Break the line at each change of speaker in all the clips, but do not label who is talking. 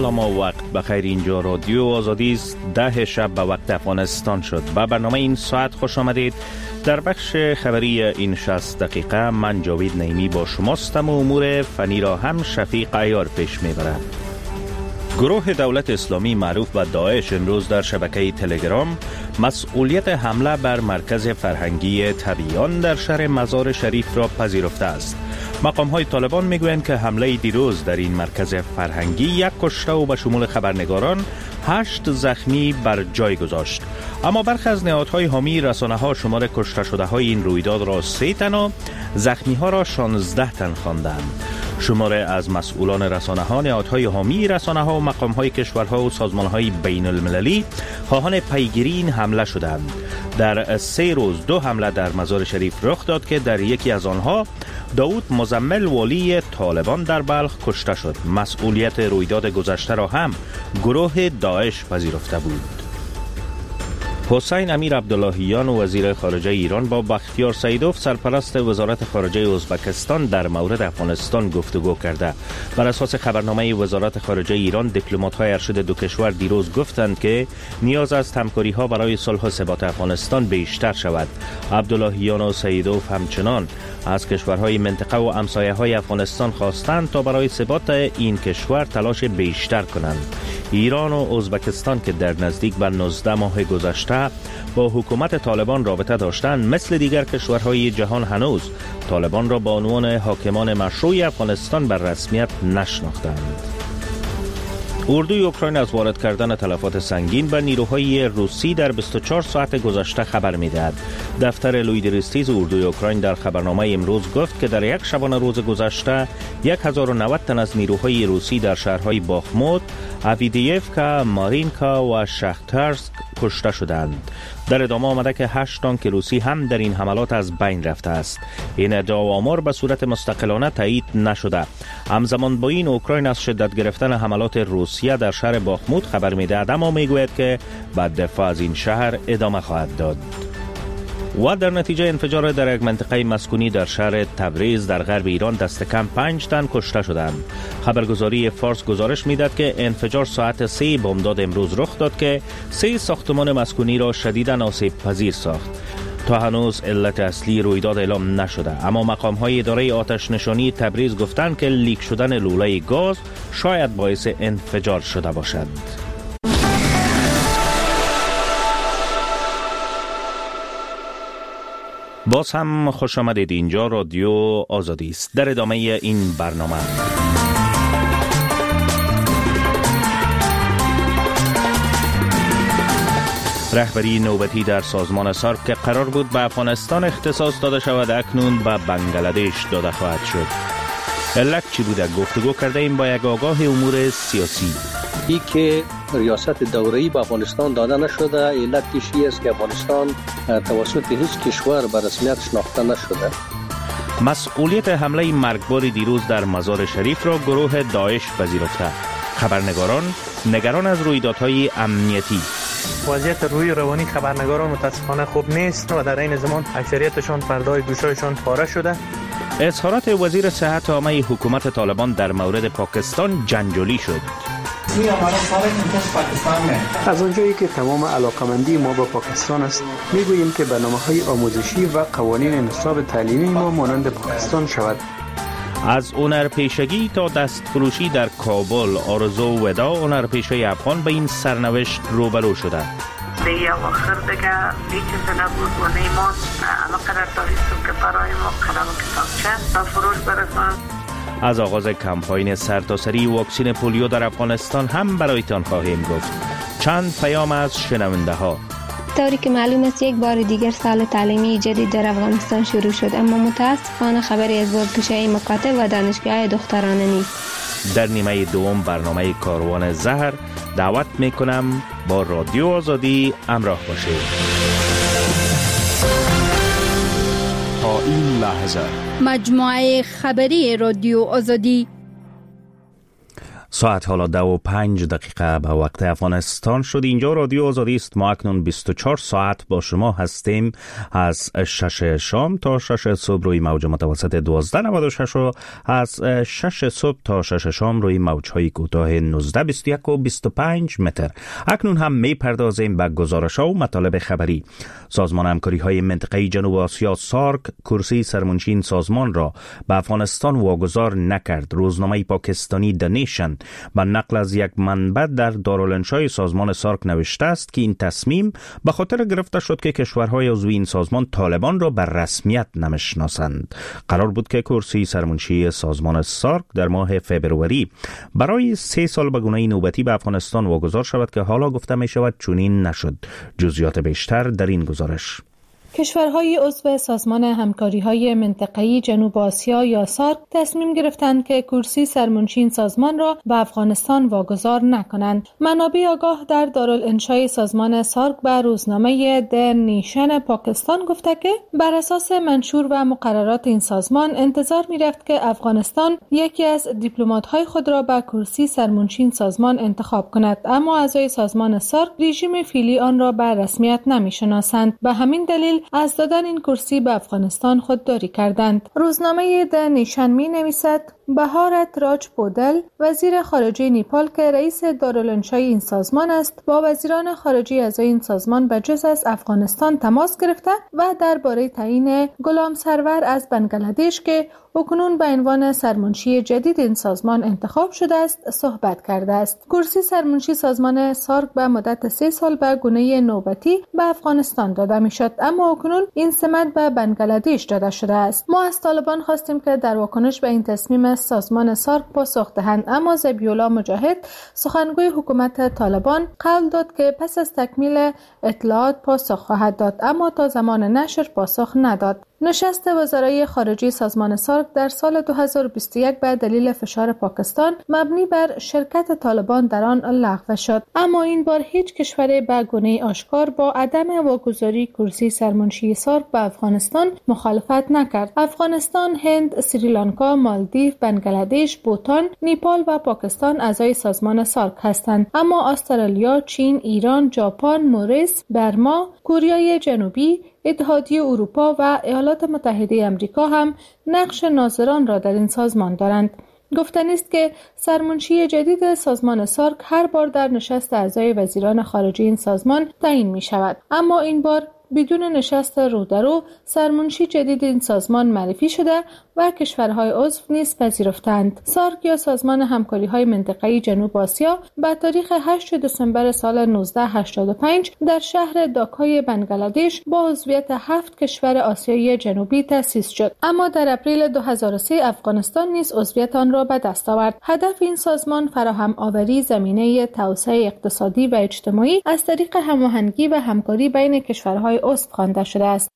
سلام و وقت بخیر. اینجا رادیو آزادی است. 10 شب به وقت افغانستان شد. به برنامه این ساعت خوش آمدید. در بخش خبری این 60 دقیقه من جاوید نعیمی با شماستم و امور فنی را هم شفیق عیار پیش میبرد. گروه دولت اسلامی معروف به داعش امروز در شبکه تلگرام مسئولیت حمله بر مرکز فرهنگی تبیان در شهر مزار شریف را پذیرفته است. مقام‌های طالبان میگویند که حمله دیروز در این مرکز فرهنگی 1 کشته و به شمول خبرنگاران 8 زخمی بر جای گذاشت. اما برخی از نهادهای حامی رسانه‌ها شمار کشته شده‌های این رویداد را 3 تن و زخمی‌ها را 16 تن خواندند. شماره از مسئولان رسانه‌ها، نهادهای حامی رسانه‌ها و مقام‌های کشورها و سازمان‌های بین‌المللی خواهان پیگیری این حمله شدند. در 3 روز 2 حمله در مزار شریف رخ داد که در یکی از آنها داود مزمل والی طالبان در بلخ کشته شد. مسئولیت رویداد گذشته را هم گروه داعش پذیرفته بود. حسین امیر عبداللهیان وزیر خارجه ایران با بختیار سیدوف سرپرست وزارت خارجه ازبکستان در مورد افغانستان گفتگو کرده. بر اساس خبرنامه وزارت خارجه ایران، دیپلمات‌های ارشد دو کشور دیروز گفتند که نیاز است همکاری‌ها برای صلح و ثبات افغانستان بیشتر شود. عبداللهیان و سیدوف همچنان از کشورهای منطقه و همسایه‌های افغانستان خواستند تا برای ثبات این کشور تلاش بیشتر کنند. ایران و ازبکستان که در نزدیک به 19 ماه گذشته با حکومت طالبان رابطه داشتند، مثل دیگر کشورهای جهان هنوز طالبان را به عنوان حاکمان مشروع افغانستان بر رسمیت نشناختند. اردوی اوکراین از وارد کردن تلفات سنگین به نیروهای روسی در 24 ساعت گذشته خبر می‌دهد. دفتر لویدریستیز اردوی اوکراین در خبرنامه امروز گفت که در یک شبانه روز گذشته 1090 تن از نیروهای روسی در شهرهای باخموت، اویدیفکا، مارینکا و شخترسک کشته شدند. در ادامه آمده که 8 تانک روسی هم در این حملات از بین رفته است. این ادعا و آمار به صورت مستقلانه تایید نشده. همزمان با این اوکراین از شدت گرفتن حملات روسیه در شهر باخموت خبر می‌دهد، اما میگوید که بعد دفاع از این شهر ادامه خواهد داد. و در نتیجه انفجار در یک منطقه مسکونی در شهر تبریز در غرب ایران دست کم 5 تن کشته شدند. خبرگزاری فارس گزارش می‌دهد که انفجار ساعت 3 بامداد امروز رخ داد که 3 ساختمان مسکونی را شدیداً آسیب پذیر ساخت. تا هنوز علت اصلی رویداد اعلام نشده، اما مقام‌های اداره آتش نشانی تبریز گفتند که لیک شدن لوله گاز شاید باعث انفجار شده باشد. باز هم خوش آمدید. اینجا رادیو آزادی است. در ادامه این برنامه رهبری نوبتی در سازمان سارک که قرار بود به افغانستان اختصاص داده شود اکنون به بنگلادش داده خواهد شد. علت چی بوده؟ گفتگو کرده ایم با یک آگاه امور سیاسی.
ای که ریاست دوره‌ای به افغانستان داده نشده، علتش این است که افغانستان توسط هیچ کشور به رسمیت شناخته نشده.
مسئولیت حمله مرگبار دیروز در مزار شریف را گروه داعش پذیرفته. خبرنگاران نگران از رویدادهای امنیتی.
وضعیت روی روانی خبرنگاران متاسفانه خوب نیست و در این زمان اکثریتشان پرده‌های گوشایشان پاره شده.
اظهارات وزیر صحت عامه حکومت طالبان در مورد پاکستان جنجالی شد.
از آنجایی که تمام علاقمندی ما با پاکستان است، میگوییم که برنامه‌های آموزشی و قوانین نصاب تعلیمی ما مانند پاکستان شود.
از هنرپیشگی تا دستفروشی در کابل، آرزو ودا هنرپیشه افغان به این سرنوشت روبرو شده.
دیگه آخر دیگه هیچ نبود و نیمان قدر داریستم که برای ما قلم کتابچه تا فروش برسان.
از آغاز کمپاین سرتاسری واکسن پولیو در افغانستان هم برایتان خواهیم گفت. چند پیام از شنونده ها.
طوری که معلوم است یک بار دیگر سال تعلیمی جدید در افغانستان شروع شد، اما متاسفانه خبری از بازگشایی مکاتب و دانشگاه‌های دخترانه نیست.
در نیمه دوم برنامه کاروان زهر دعوت میکنم با رادیو آزادی همراه باشید.
تا این لحظه
مجموعه خبری رادیو آزادی.
ساعت حالا 2:05 به وقت افغانستان شد. اینجا رادیو آزادی است. ما اکنون 24 ساعت با شما هستیم از 6 شام تا 6 صبح روی موج متوسط 1296 و از 6 صبح تا 6 شام روی موج‌های کوتاه 19، 21 و 25 متر. اکنون هم می‌پردازیم به گزارش‌ها و مطالب خبری. سازمان همکاری‌های منطقه‌ای جنوب آسیا سارک کرسی سرمنشی این سازمان را به افغانستان واگذار نکرد. روزنامه پاکستانی د نیشن با نقل از یک منبع در دارالانشای سازمان سارک نوشته است که این تصمیم به خاطر گرفته شد که کشورهای عضو این سازمان طالبان را به رسمیت نمیشناسند. قرار بود که کرسی سرمنشی سازمان سارک در ماه فبروری برای 3 سال به گونه نوبتی به افغانستان واگذار شود که حالا گفته می شود چنین نشد. جزئیات بیشتر در این گزارش.
کشورهای عضو سازمان همکاری‌های منطقه‌ای جنوب آسیا یا سارک تصمیم گرفتند که کرسی سرمنشی این سازمان را به افغانستان واگذار نکنند. منابع آگاه در دارالانشای سازمان سارک به روزنامه د نیشن پاکستان گفته که بر اساس منشور و مقررات این سازمان انتظار می‌رفت که افغانستان یکی از دیپلمات‌های خود را به کرسی سرمنشی این سازمان انتخاب کند، اما اعضای سازمان سارک رژیم فعلی آن را به رسمیت نمی‌شناسند. به همین دلیل از دادن این کرسی به افغانستان خودداری کردند. روزنامه د نیشن می نویسد بهارت راج پودل وزیر خارجه نیپال که رئیس دارالانشای این سازمان است با وزیران خارجه اعضای این سازمان به جز از افغانستان تماس گرفته و درباره تعیین غلام سرور از بنگلادش که اکنون به عنوان سرمنشی جدید این سازمان انتخاب شده است صحبت کرده است. کرسی سرمنشی سازمان سارک به مدت 3 سال به گونه نوبتی به افغانستان داده می شد، اما اکنون این سمت به بنگلادش داده شده است. ما از طالبان خواستیم که در واکنش به این تصمیم سازمان سارک پاسخ دهند، اما ذبیح‌الله مجاهد سخنگوی حکومت طالبان قول داد که پس از تکمیل اطلاعات پاسخ خواهد داد، اما تا زمان نشر پاسخ نداد. نشست وزرای خارجه سازمان سارک در سال 2021 به دلیل فشار پاکستان مبنی بر شرکت طالبان در آن لغو شد، اما این بار هیچ کشور به گونه آشکار با عدم واگذاری کرسی سرمنشی سارک به افغانستان مخالفت نکرد. افغانستان، هند، سریلانکا، مالدیو، بنگلادش، بوتان، نیپال و پاکستان اعضای سازمان سارک هستند، اما استرالیا، چین، ایران، ژاپن، موریس، برما، کره جنوبی، اتحادیه اروپا و ایالات متحده آمریکا هم نقش ناظران را در این سازمان دارند. گفتنی است که سرمنشی جدید سازمان سارک هر بار در نشست اعضای وزیران خارجه این سازمان تعیین می شود، اما این بار بدون نشست رو در رو سرمنشی جدید این سازمان معرفی شده و کشورهای عضو نیز پذیرفتند. سارک یا سازمان همکاری‌های منطقه‌ای جنوب آسیا به تاریخ 8 دسامبر سال 1985 در شهر داکای بنگلادش با عضویت 7 کشور آسیایی جنوبی تأسیس شد، اما در اپریل 2003 افغانستان نیز عضویت آن را به دست آورد. هدف این سازمان فراهم آوری زمینه توسعه اقتصادی و اجتماعی از طریق هماهنگی و همکاری بین کشورهای عضو خوانده شده است.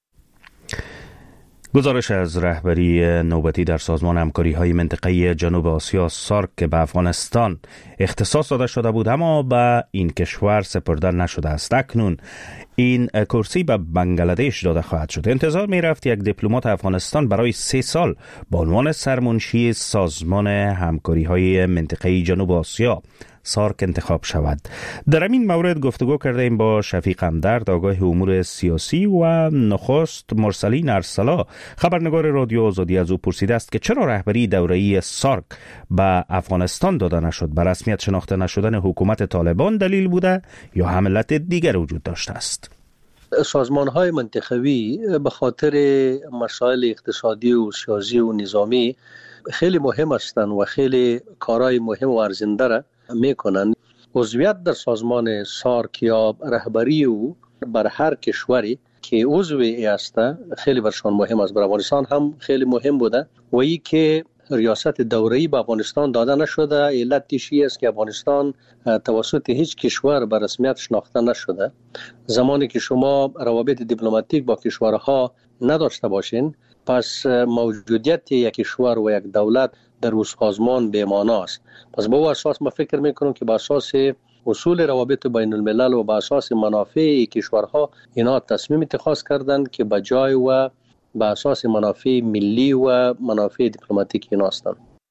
گزارش از رهبری نوبتی در سازمان همکاری‌های منطقه‌ای جنوب آسیا سارک که به افغانستان اختصاص داده شده بود اما به این کشور سپرده نشده است. اکنون این کرسی به بنگلادش داده خواهد شد. انتظار می رفت یک دیپلمات افغانستان برای 3 سال با عنوان سرمنشی سازمان همکاری‌های منطقه‌ای جنوب آسیا سارک انتخاب شود. در این مورد گفتگو کردیم با شفیق همدرد، آگاه امور سیاسی، و نخست مرسلین ارسلا، خبرنگار رادیو آزادی. از او پرسیده است که چرا رهبری دوره‌ای سارک به افغانستان داده نشد؟ به رسمیت شناخته نشدن حکومت طالبان دلیل بوده یا علت دیگر وجود داشته است؟
سازمان‌های منطقوی به خاطر مسائل اقتصادی و سیاسی و نظامی خیلی مهم هستند و خیلی کارهای مهم و ارزنده را میکنند. عضویت در سازمان سارک یا رهبری او بر هر کشوری که عضوی است خیلی برشان مهم است. بر افغانستان هم خیلی مهم بوده و ای که ریاست دوره‌ای به افغانستان داده نشده علتش این است که افغانستان توسط هیچ کشور به رسمیت شناخته نشده. زمانی که شما روابط دیپلماتیک با کشورها نداشته باشین، پس موجودیت یک کشور و یک دولت در اون سازمان به معنا است. پس با اون اساس ما فکر میکنم که با اساس اصول روابط بین الملل و با اساس منافع کشورها اینا تصمیم اتخاذ کردند که بجای و با اساس منافع ملی و منافع دیپلماتیک اینا هستند.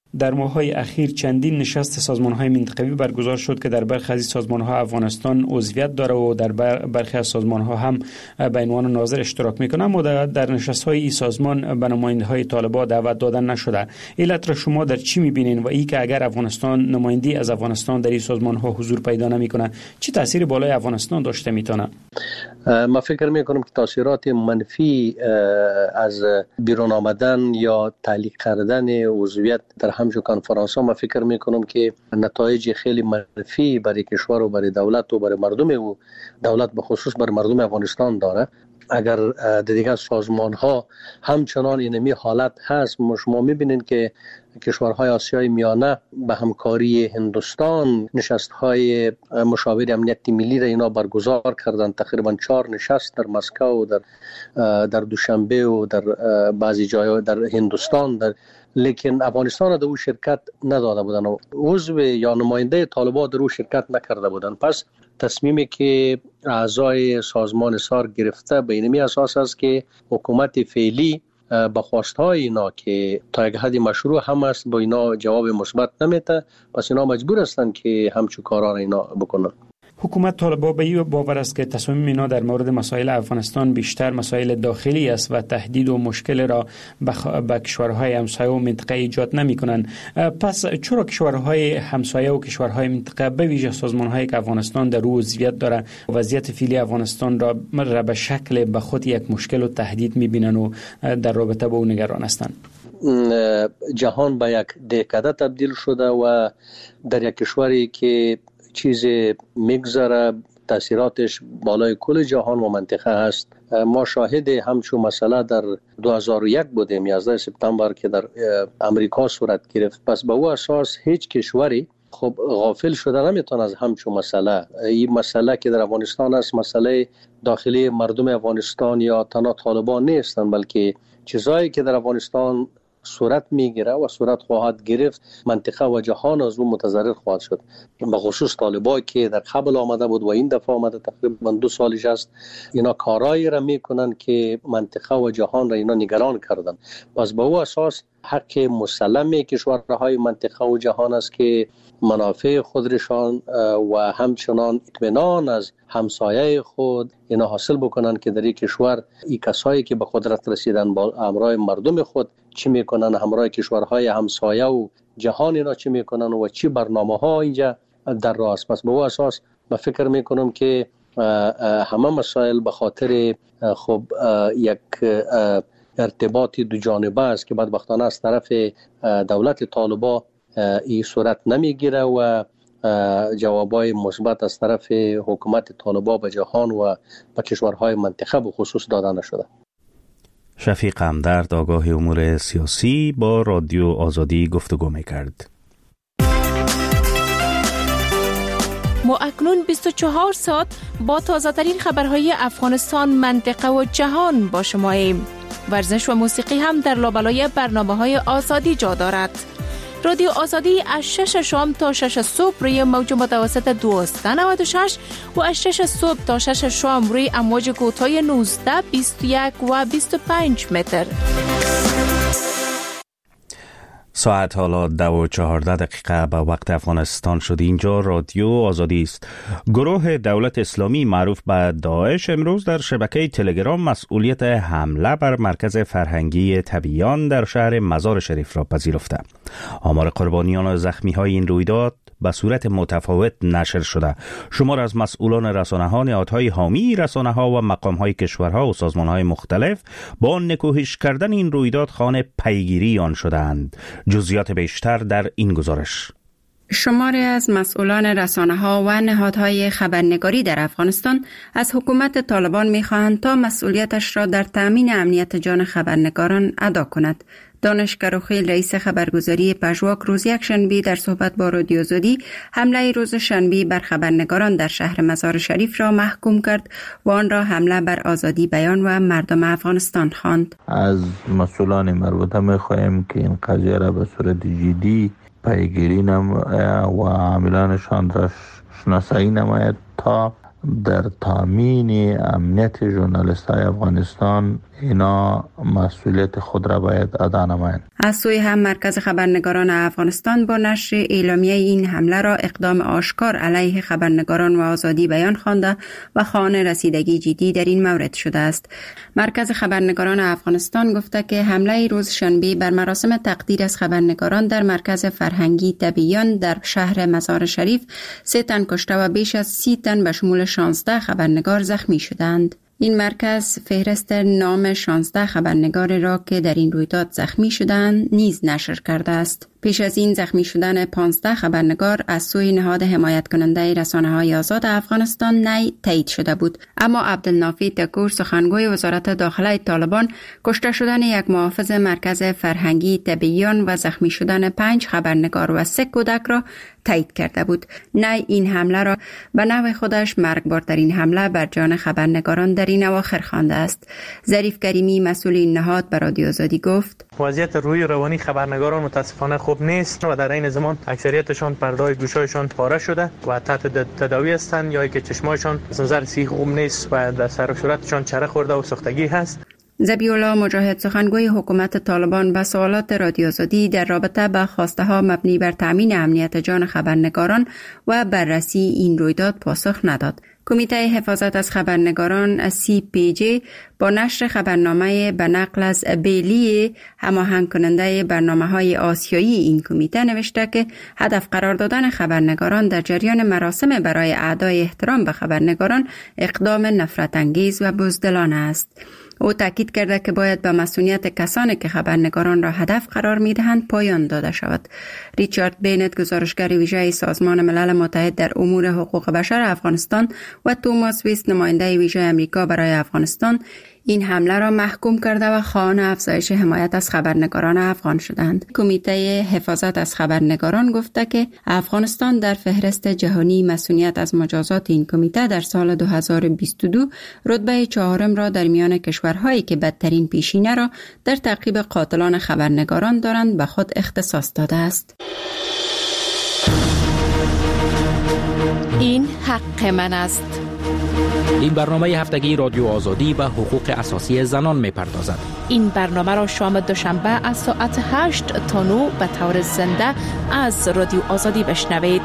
در ماه‌های اخیر چندین نشست سازمان‌های منطقوی برگزار شد که در برخی از سازمان‌ها افغانستان عضویت داره و در برخی از سازمان‌ها هم به عنوان ناظر اشتراک می‌کنه، اما در نشست‌های این سازمان به نماینده‌های طالبان دعوت دادن نشده. علت را شما در چی می‌بینین و این که اگر افغانستان نمایندی از افغانستان در این سازمان‌ها حضور پیدا نمی‌کنه چه تأثیری بالای افغانستان داشته می‌تونه؟
من فکر می‌کنم که تاثیرات منفی از بیرون آمدن یا تعلیق کردن عضویت در همچون کنفرانس‌ها من فکر می‌کنم که نتایج خیلی منفی برای کشور و برای دولت و برای مردم و دولت به خصوص برای مردم افغانستان داره. اگر دیگر سازمان‌ها همچنان اینمی حالت هست، شما می‌بینید که کشورهای آسیای میانه به همکاری هندوستان نشست‌های مشاور امنیت ملی را اینا برگزار کردند. تقریبا 4 نشست در مسکو و در دوشنبه و در بعضی جای در هندوستان لیکن افغانستان در او شرکت نداده بودند و عضو یا نماینده طالبان در او شرکت نکرده بودند. پس تصمیمی که اعضای سازمان سار گرفته به اینمی اساس است که حکومت فعلی با خواستهای اینا که تا یک حد مشروع هم است با اینا جواب مثبت نمیده، پس اینا مجبور هستند که همچون کارا اینا بکنن.
حکومت طالبان به این باور است که تصمیم اینا در مورد مسائل افغانستان بیشتر مسائل داخلی است و تهدید و مشکل را به کشورهای همسایه و منطقه ایجاد نمی‌کنند. پس چرا کشورهای همسایه و کشورهای منطقه به ویژه سازمان‌هایی که افغانستان در او عضویت داره وضعیت فعلی افغانستان را به شکل به خود یک مشکل و تهدید می‌بینند و در رابطه با اون نگران هستند؟
جهان به یک دهکده تبدیل شده و در یک کشوری که چیز میگذره تاثیراتش بالای کل جهان و منطقه هست. ما شاهد همچون مسئله در 2001 بودیم 11 سپتامبر که در امریکا صورت گرفت. پس به او اساس هیچ کشوری خب غافل شده نمیتونه از همچون مسئله. این مسئله که در افغانستان است مسئله داخلی مردم افغانستان یا تنها طالبان نیستند، بلکه چیزایی که در افغانستان صورت میگیره و صورت خواهد گرفت منطقه و جهان از اون متضرر خواهد شد. به خصوص طالبان که در قبل آمده بود و این دفعه آمده تقریبا 2 سالش است، اینا کارایی را میکنن که منطقه و جهان را اینا نگران کردن. پس به او اساس حق مسلم کشورهای منطقه و جهان است که منافع خودشان و همچنان اطمینان از همسایه خود اینا حاصل بکنن که در این کشور این کسایی که به قدرت رسیدن با همراه مردم خود چی میکنن، همراه کشورهای همسایه و جهان اینا چی میکنن و چی برنامه ها اینجا در راه است. پس به او اساس من فکر میکنم که همه مسائل به خاطر خب یک ارتباطی دو جانبه است که بدبختانه از طرف دولت طالبان این صورت نمیگیره و جوابای مثبت از طرف حکومت طالبان به جهان و به کشورهای منطقه به خصوص داده نشده.
شفیق همدرد آگاه امور سیاسی با رادیو آزادی گفتگو میکرد.
ما اکنون 24 ساعت با تازه‌ترین خبرهای افغانستان، منطقه و جهان با شماییم. ورزش و موسیقی هم در لابلای برنامه‌های آزادی جا دارد. رادیو آزادی از 6 شام تا 6 صبح روی موج متوسط 1296 و از 6 صبح تا 6 شام روی امواج کوتاه 19، 21 و 25 متر.
ساعت حالا 2:14 به وقت افغانستان شد. اینجا رادیو آزادی است. گروه دولت اسلامی معروف به داعش امروز در شبکه تلگرام مسئولیت حمله بر مرکز فرهنگی طبیعیان در شهر مزار شریف را پذیرفته. آمار قربانیان و زخمی های این رویداد به صورت متفاوت نشر شده. شمار از مسئولان رسانه‌ها، نهادهای حامی رسانه‌ها و مقام‌های کشورها و سازمان‌های مختلف با نکوهش کردن این رویداد خانه پیگیری آن شدند. جزئیات بیشتر در این گزارش.
شماری از مسئولان رسانه‌ها و نهادهای خبرنگاری در افغانستان از حکومت طالبان می‌خواهند تا مسئولیتش را در تأمین امنیت جان خبرنگاران ادا کند. دانش کروخیل رئیس خبرگزاری پژواک روز یکشنبه در صحبت با رادیو آزادی حمله روز شنبه بر خبرنگاران در شهر مزار شریف را محکوم کرد و آن را حمله بر آزادی بیان و مردم افغانستان خواند.
از مسئولان مربوطه می‌خواهیم که این قضیه را به صورت جدی پیگیری و عاملانشان را شناسایی نماید تا در تامین امنیت ژورنالیست های افغانستان اینا مسئولیت خود را باید ادا نمایند.
از سوی هم مرکز خبرنگاران افغانستان با نشر اعلامیه این حمله را اقدام آشکار علیه خبرنگاران و آزادی بیان خوانده و خواهان رسیدگی جدی در این مورد شده است. مرکز خبرنگاران افغانستان گفته که حمله روز شنبه بر مراسم تقدیر از خبرنگاران در مرکز فرهنگی تبیان در شهر مزار شریف 3 تن کشته و بیش از 30 تن به شمول 16 خبرنگار زخمی شدند. این مرکز فهرست نام 16 خبرنگار را که در این رویداد زخمی شدند نیز نشر کرده است. پیش از این زخمی شدن 15 خبرنگار از سوی نهاد حمایت کننده رسانه‌های آزاد افغانستان نی تایید شده بود، اما عبدالنافی تکور سخنگوی وزارت داخله طالبان کشته شدن یک محافظ مرکز فرهنگی تبیان و زخمی شدن 5 خبرنگار و 3 کودک را تایید کرده بود. نی این حمله را به نوع خودش مرگبارترین حمله بر جان خبرنگاران در این اواخر خوانده است. ظریف کریمی مسئول این نهاد به رادیو آزادی گفت:
وضعیت روحی روانی خبرنگاران متاسفانه خوب نیست و در این زمان اکثریتشان پرده‌های گوشایشان پاره شده و تحت تداوی هستند یا که چشمایشان از نظر صحی خوب نیست و در سر و صورتشان چره خورده و سوختگی هست.
ذبیح‌الله مجاهد سخنگوی حکومت طالبان به سوالات رادیو آزادی در رابطه با خواسته ها مبنی بر تامین امنیت جان خبرنگاران و بررسی این رویداد پاسخ نداد. کمیته حفاظت از خبرنگاران CPJ با نشر خبرنامه به نقل از بیلی هماهنگ کننده برنامه‌های آسیایی این کمیته نوشته که هدف قرار دادن خبرنگاران در جریان مراسم برای اعدای احترام به خبرنگاران اقدام نفرت انگیز و بزدلانه است. او تاکید کرده که باید به مسئولیت کسانی که خبرنگاران را هدف قرار می‌دهند پایان داده شود. ریچارد بینت گزارشگر ویژه سازمان ملل متحد در امور حقوق بشر افغانستان و توماس ویست نماینده ویژه امریکا برای افغانستان این حمله را محکوم کرده و خواهان افزایش حمایت از خبرنگاران افغان شدند. کمیته حفاظت از خبرنگاران گفته که افغانستان در فهرست جهانی مسئولیت از مجازات این کمیته در سال 2022 رتبه 4 را در میان کشورهایی که بدترین پیشینه را در تعقیب قاتلان خبرنگاران دارند به خود اختصاص داده است.
این حق من است.
این برنامه هفتگی رادیو آزادی به حقوق اساسی زنان می‌پردازد.
این برنامه را شام دوشنبه از ساعت 8 تا 9 به طور زنده از رادیو آزادی بشنوید.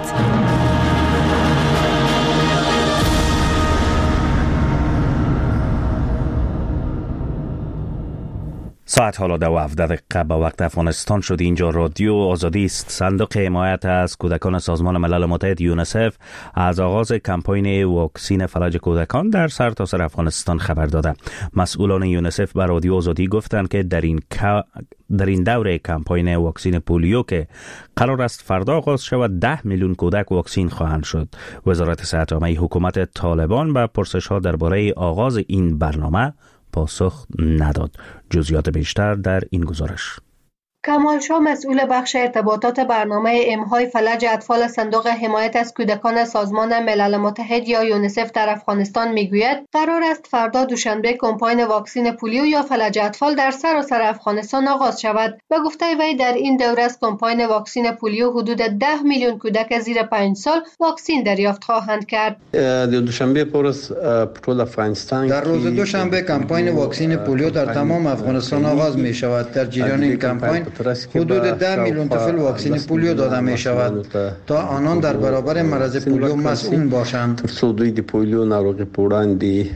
ساعت حالا 12 دقیقه به وقت افغانستان شد. اینجا رادیو آزادی است. صندوق حمایت از کودکان سازمان ملل متحد یونیسف از آغاز کمپاین واکسین فلج کودکان در سرتاسر افغانستان خبر داده. مسئولان یونیسف به رادیو آزادی گفتند که در این دوره کمپاین واکسین پولیو که قرار است فردا آغاز شود 10 میلیون کودک واکسین خواهند شد. وزارت صحت عامه حکومت طالبان به پرسش‌ها درباره آغاز این برنامه پاسخ نداد. جزئیات بیشتر در این گزارش.
کمال شاه مسئول بخش ارتباطات برنامه امهای فلج اطفال صندوق حمایت از کودکان سازمان ملل متحد یا یونیسف در افغانستان میگوید قرار است فردا دوشنبه کمپاین واکسین پولیو یا فلج اطفال در سراسر افغانستان آغاز شود. به گفته وی در این دوره از کمپاین واکسین پولیو حدود 10 میلیون کودک زیر 5 سال واکسین دریافت خواهند کرد.
دوشنبه پورس پټول افغانستان
در روز دوشنبه کمپاین واکسین پولیو در تمام افغانستان آغاز می شود. در جریان این کمپاین حدود 10 میلیون طفل واکسین پولیو داده می شود تا آنان در برابر مرض پولیو مسئول باشند.
ترڅو دوی د پولیو ناروغي په وړاندې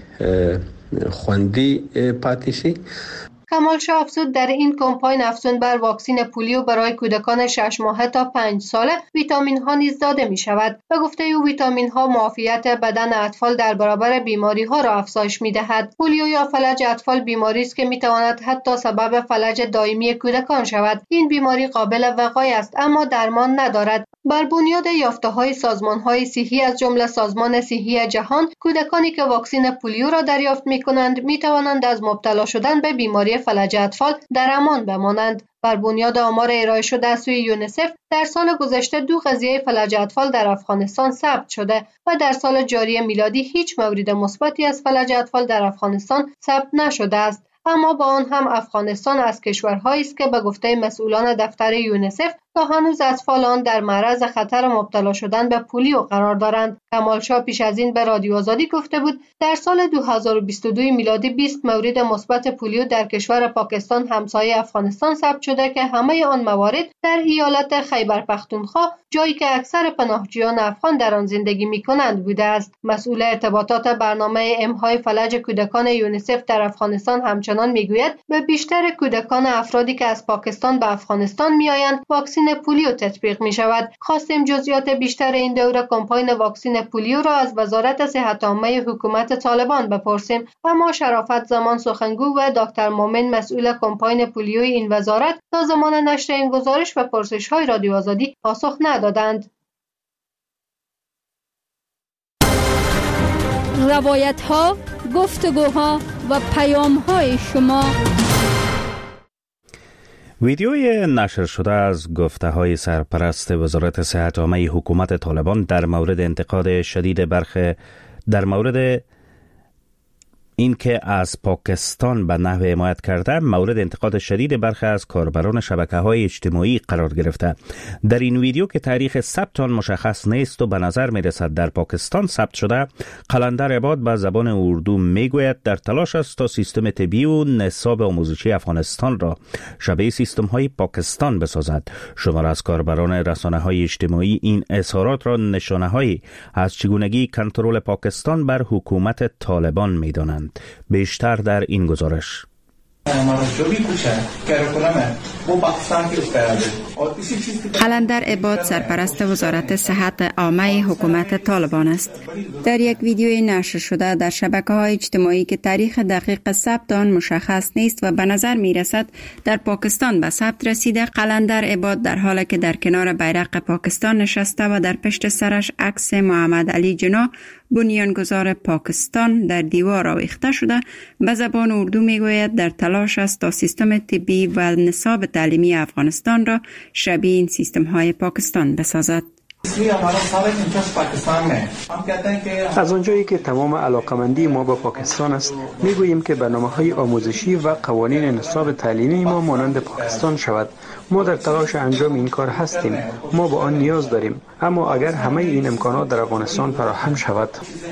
خوندي پاتې شي.
کمال شاه افزود در این کمپاین افزون بر واکسین پولیو برای کودکان 6 ماهه تا 5 ساله ویتامین ها نیز داده می شود. به گفته او ویتامین ها معافیت بدن اطفال در برابر بیماری ها را افزایش می دهد. پولیو یا فلج اطفال بیماری است که می تواند حتی سبب فلج دائمی کودکان شود. این بیماری قابل وقایع است اما درمان ندارد. بر بنیاد یافته‌های سازمان‌های صحی از جمله سازمان صحی جهان، کودکانی که واکسن پولیو را دریافت می‌کنند می‌توانند از مبتلا شدن به بیماری فلج اطفال در امان بمانند. بر بنیاد آمار ارائه شده از سوی یونیسف در سال گذشته 2 قضیه فلج اطفال در افغانستان ثبت شده و در سال جاری میلادی هیچ مورد مثبتی از فلج اطفال در افغانستان ثبت نشده است. اما با آن هم افغانستان از کشورهایی است که به گفته مسئولان دفتر یونیسف
تا هنوز اطفال آن در معرض خطر مبتلا شدن به پولیو قرار دارند. کمالشاه پیش از این به رادیو آزادی گفته بود در سال 2022 میلادی 20 مورد مثبت پولیو در کشور پاکستان همسایه افغانستان ثبت شده که همه آن موارد در ایالت خیبر پختونخوا، جایی که اکثر پناهجویان افغان در آن زندگی می‌کنند بوده است. مسئول ارتباطات برنامه امهای فلج کودکان یونیسف در افغانستان همچنان میگوید به بیشتر کودکان افرادی که از پاکستان به افغانستان میآیند واکسن پولیو تطبیق می شود. خواستیم جزئیات بیشتر این دوره کمپاین واکسن پولیو را از وزارت صحت عامه حکومت طالبان بپرسیم، اما شرافت زمان سخنگو و دکتر مومن مسئول کمپاین پولیوی این وزارت تا زمان نشر این گزارش و پرسش‌های رادیو آزادی پاسخ ندادند.
روایت‌ها، گفتگوها و پیام‌های شما.
ویدیوی نشر شده از گفته‌های سرپرست وزارت صحت عامه حکومت طالبان در مورد انتقاد شدید در مورد اینکه از پاکستان به نحو حمایت کرده مورد انتقاد شدید برخی از کاربران شبکه‌های اجتماعی قرار گرفته. در این ویدیو که تاریخ ثبت آن مشخص نیست و به نظر می‌رسد در پاکستان ثبت شده، قلندر عباد به زبان اردو میگوید در تلاش است تا سیستم طبی و نصاب آموزشی افغانستان را شبیه سیستم‌های پاکستان بسازد. شمار از کاربران رسانه‌های اجتماعی این اظهارات را نشانه‌هایی از چگونگی کنترل پاکستان بر حکومت طالبان می‌دانند. بیشتر در این گزارش.
قلندر عباد سرپرست وزارت صحت عامه حکومت طالبان است. در یک ویدیوی نشر شده در شبکه‌های اجتماعی که تاریخ دقیق ثبت آن مشخص نیست و به نظر می‌رسد در پاکستان به ثبت رسیده، قلندر عباد در حالی که در کنار بیرق پاکستان نشسته و در پشت سرش عکس محمد علی جناح بنیانگذار پاکستان در دیوار آویخته شده، به زبان اردو میگوید در تلاش است تا سیستم طبی و نصاب تعلیمی افغانستان را شبیه این سیستم های پاکستان بسازد.
از آنجایی که تمام علاقمندی ما با پاکستان است، میگوییم که برنامه‌های آموزشی و قوانین نصاب تعلیمی ما مانند پاکستان شود. ما در تلاش انجام این کار هستیم. ما با آن نیاز داریم. اما اگر همه این امکانات در افغانستان فراهم شود.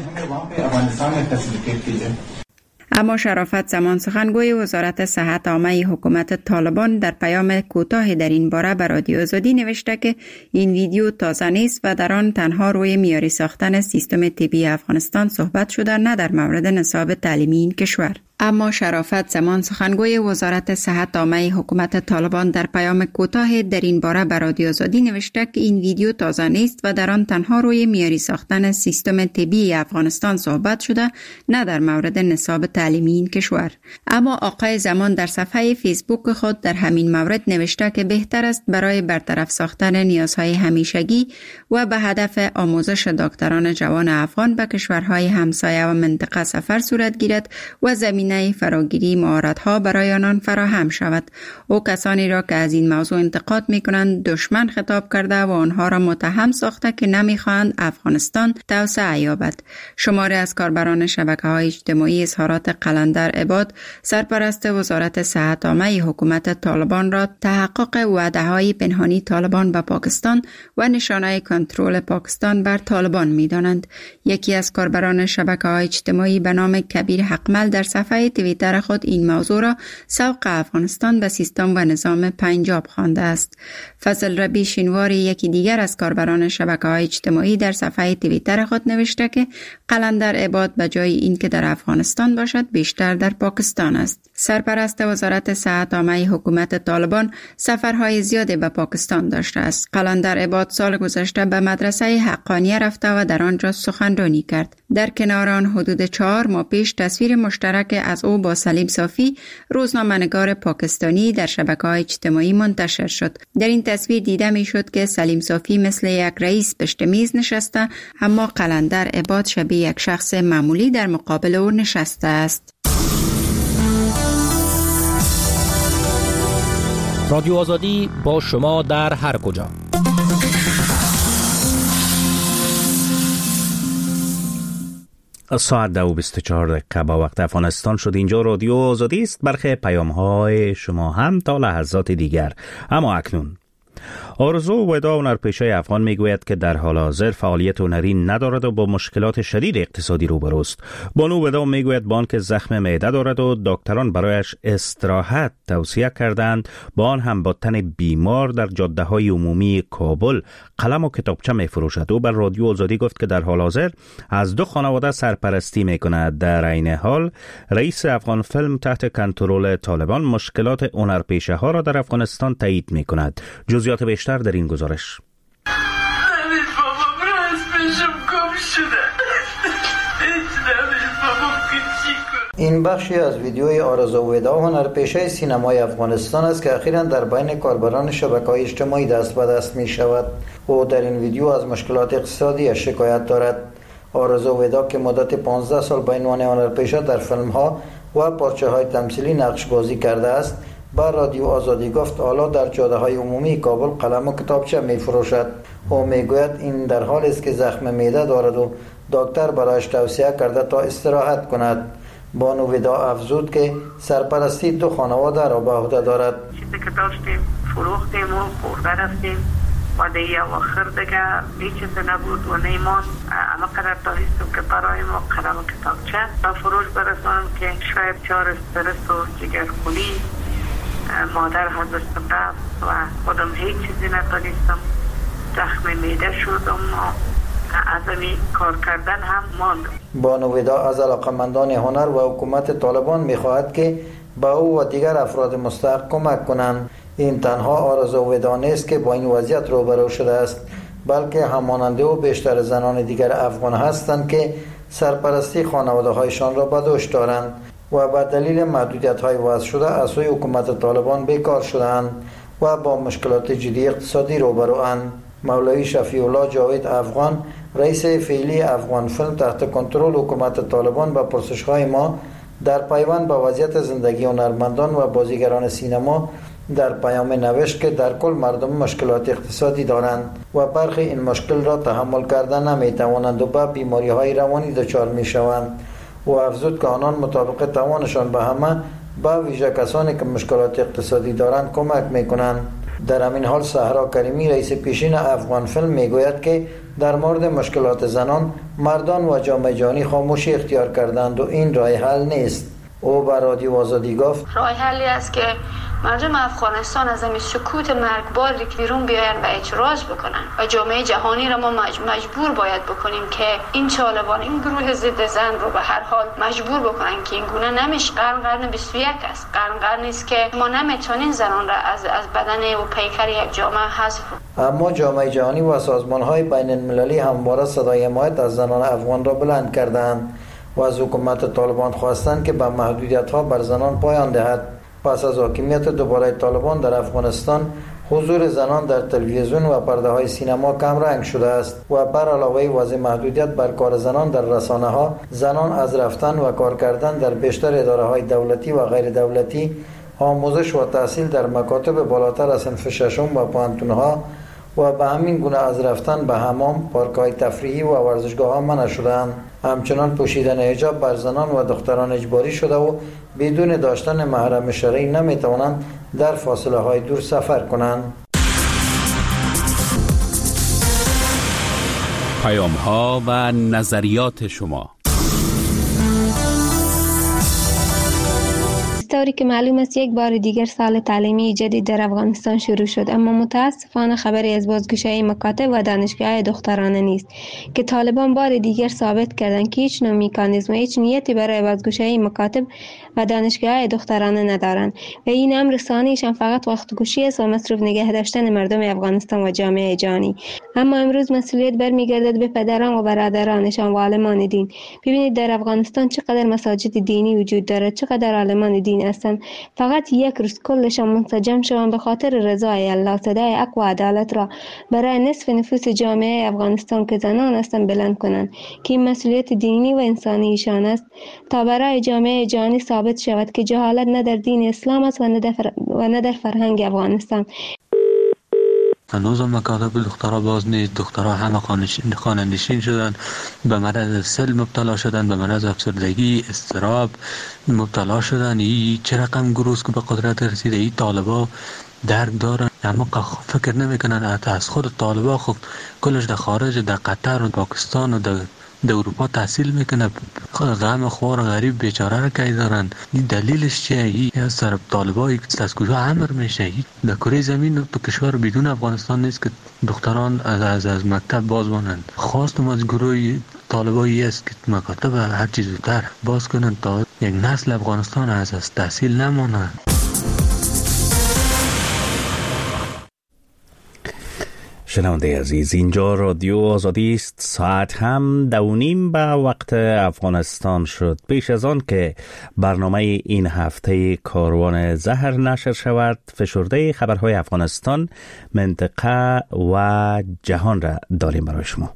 اما شرافت زمان سخنگوی وزارت صحت عامه حکومت طالبان در پیام کوتاه در این باره به رادیو آزادی نوشته که این ویدیو تازه نیست و در آن تنها روی معیاری ساختن سیستم طبی افغانستان صحبت شده، نه در مورد نصاب تعلیمی این کشور. اما شرافت زمان سخنگوی وزارت صحت عامه حکومت طالبان در پیام کوتاه در این باره به رادیو آزادی نوشته که این ویدیو تازه نیست و در آن تنها روی معیاری ساختن سیستم طبی افغانستان صحبت شده، نه در مورد نصاب تعلیمی این کشور. اما آقای زمان در صفحه فیسبوک خود در همین مورد نوشته که بهتر است برای برطرف ساختن نیازهای همیشگی و به هدف آموزش دکتران جوان افغان به کشورهای همسایه و منطقه سفر صورت گیرد و زمینه فراگیری مهارت‌ها برای آنان فراهم شود. او کسانی را که از این موضوع انتقاد می‌کنند دشمن خطاب کرده و آنها را متهم ساخته که نمی‌خواهند افغانستان توسعه یابد. شماری از کاربران شبکه‌های اجتماعی اظهارات قلندر عباد سرپرست وزارت صحت عامه حکومت طالبان را تحقق وعده‌های پنهانی طالبان به پاکستان و نشانه کنترل پاکستان بر طالبان می‌دانند. یکی از کاربران شبکه‌های اجتماعی به نام کبیر حقمل در صفحه توییتر خود این موضوع را سوق افغانستان به سیستم و نظام پنجاب خوانده است. فضل ربی شینواری یکی دیگر از کاربران شبکه‌های اجتماعی در صفحه توییتر خود نوشته که قلندر عباد به جای اینکه در افغانستان باشد بیشتر در پاکستان است. سرپرست وزارت صحت عامه حکومت طالبان سفرهای زیادی به پاکستان داشته است. قلندر عباد سال گذشته به مدرسه حقانیه رفته و در آنجا سخنرانی کرد. در کنار آن حدود 4 ماه پیش تصویر مشترک از او با سلیم صافی روزنامه‌نگار پاکستانی در شبکه‌های اجتماعی منتشر شد. در این تصویر دیده می‌شد که سلیم صافی مثل یک رئیس پشت میز نشسته، اما قلندر عباد شبیه یک شخص معمولی در مقابل او نشسته است.
رادیو آزادی با شما در هر کجا.
ساعت 2:24 با وقت افغانستان شد. اینجا رادیو آزادی است. برخی پیام‌های شما هم تا لحظات دیگر. اما اکنون آرزو ودا هنرپیشه افغان میگوید که در حال حاضر فعالیت هنری ندارد و با مشکلات شدید اقتصادی روبروست. بانو ودا میگوید با آنکه زخم معده دارد و دکتران برایش استراحت توصیه کردند، با آن هم با تن بیمار در جاده های عمومی کابل قلم و کتابچه میفروشد. او بر رادیو آزادی گفت که در حال حاضر از 2 خانواده سرپرستی میکند. در این حال رئیس افغان فیلم تحت کنترل طالبان مشکلات هنرپیشه ها را در افغانستان تایید میکند. جزئیات بیشتر در این گزارش.
این بخشی از ویدیوی آرزو ودا هنرپیشه سینمای افغانستان است که اخیراً در بین کاربران شبکه‌های اجتماعی دست به دست می شود. او در این ویدیو از مشکلات اقتصادی شکایت دارد. آرزو ودا که مدت 15 سال به عنوان هنرپیشه در فیلم‌ها و پارچه‌های تمثیلی نقش بازی کرده است، با رادیو آزادی گفت حالا در جاده‌های عمومی کابل قلم و کتابچه می‌فروشد. او میگوید این در حالی است که زخم معده دارد و دکتر برایش توصیه کرده تا استراحت کند. بانو ودا افزود که سرپرستی 2 خانواده را به عهده دارد.
چیزی که داشتیم فروختیم و خورده رفتیم و دیگه آخر دیگه هیچ چیزی نبود و نیمان. اما قدر داریستم که برای ما قلم و کتابچه تا فروش برسانم که شاید 4 استرس و جگرخونی مادر حضرتم رفت و خودم هیچ چیزی ندانستم. زخم معده شد اما از این کار کردن هم ماند.
بانو ودا از علاقمندان هنر و حکومت طالبان می‌خواهد که با او و دیگر افراد مستحق کمک کنند. این تنها آرزو ودا نیست که با این وضعیت روبرو شده است، بلکه همانند او بیشتر زنان دیگر افغان هستند که سرپرستی خانواده‌هایشان را به دوش دارند و به دلیل محدودیت‌های وضع شده از سوی حکومت طالبان بیکار شده‌اند و با مشکلات جدی اقتصادی روبروند. مولوی شفیع الله جاوید افغان، رئیس فعلی افغان فیلم تحت کنترل حکومت طالبان، به پرسش‌های ما در پیوند با وضعیت زندگی هنرمندان و بازیگران سینما در پیام نوشت که در کل مردم مشکلات اقتصادی دارند و برخی این مشکل را تحمل کردن نمی‌توانند و به بیماری‌های روانی دچار می‌شوند. و افزود که آنان مطابق توانشان به همه به ویژه کسانی که مشکلات اقتصادی دارند کمک می‌کنند. در همین حال صحرا کریمی، رئیس پیشین افغان فیلم، میگوید که در مورد مشکلات زنان مردان و جامعه جهانی خاموشی اختیار کردند و این راه حل نیست. او به رادیو آزادی گفت
راه حلی است که مردم افغانستان از این سکوت مرگبار که بیرون بیاین و اعتراض بکنن و جامعه جهانی را ما مجبور باید بکنیم که این طالبان، این گروه ضد زن رو به هر حال مجبور بکنن که این گونه نمیشه. قرن 21 است. قرن است که ما نمیتونیم زنان را از بدن و پیکر یک جامعه حذف کنیم.
اما جامعه جهانی و سازمان‌های بین‌المللی همواره صدای حمایت از زنان افغان را بلند کردند و از حکومت طالبان خواستند که به محدودیت‌ها بر زنان پایان دهد. پس از حاکمیت دوباره طالبان در افغانستان، حضور زنان در تلویزیون و پرده‌های سینما کم رنگ شده است و بر علاوه وضع محدودیت بر کار زنان در رسانه‌ها، زنان از رفتن و کار کردن در بیشتر اداره‌های دولتی و غیر دولتی، آموزش و تحصیل در مکاتب بالاتر از صنف ششم و پانتون‌ها و به همین گونه از رفتن به حمام، پارک‌های تفریحی و ورزشگاه‌ها منع شده‌اند. همچنان پوشیدن حجاب بر زنان و دختران اجباری شده و بدون داشتن محرم شرعی نمی‌توانند در فاصله‌های دور سفر کنند.
پیام‌ها و نظریات شما.
طوری که معلوم است یک بار دیگر سال تعلیمی جدید در افغانستان شروع شد، اما متاسفانه خبری از بازگشایی مکاتب و دانشگاه‌های دخترانه نیست که طالبان بار دیگر ثابت کردند که هیچ نوع مکانیزم و هیچ نیتی برای بازگشایی مکاتب و دانشگاه‌های دخترانه ندارند و این امر ثانیشان فقط وقت کشی است و مصروف نگه داشتن مردم افغانستان و جامعه جهانی. اما امروز مسئولیت برمیگردد به پدران و برادرانشان و عالمان دین. ببینید در افغانستان چقدر مساجد دینی وجود دارد، چقدر عالمان دین هستند. فقط یک روز کلشان منسجم شوند به خاطر رضای الله، صدای حق و عدالت را برای نصف نفوس جامعه افغانستان که زنان هستند بلند کنند که این مسئولیت دینی و انسانی ایشان است تا برای جامعه جهانی ثابت شود که جهالت نه در دین اسلام است و نه در فرهنگ افغانستان.
هنوز مکاتب دخترها باز نیست. دخترها همه خانه‌نشین شدن، به مرض سل مبتلا شدن، به مرض افسردگی، اضطراب مبتلا شدن. این چه رقم گروه که به قدرت رسیده. این طالبا درد دارن، اما فکر نمیکنن از خود طالبا خب کلش در خارج، در قطر و پاکستان و در اروپا تحصیل میکنه، غم خوار غریب بیچاره را که دارن. این دلیلش چیه؟ این سر طالبایی که از کجا امر میشه؟ در کره زمین تو کشور بدون افغانستان نیست که دختران از مکتب باز مانند. خواستم از گروه طالبایی است که مکاتب هر چیز زودتر باز کنند تا یک نسل افغانستان از تحصیل نمانند.
شنونده عزیز، اینجا رادیو آزادی است. ساعت هم 2:30 به وقت افغانستان شد. پیش از آن که برنامه این هفته کاروان زهر نشر شود، فشرده خبرهای افغانستان، منطقه و جهان را داریم برای شما.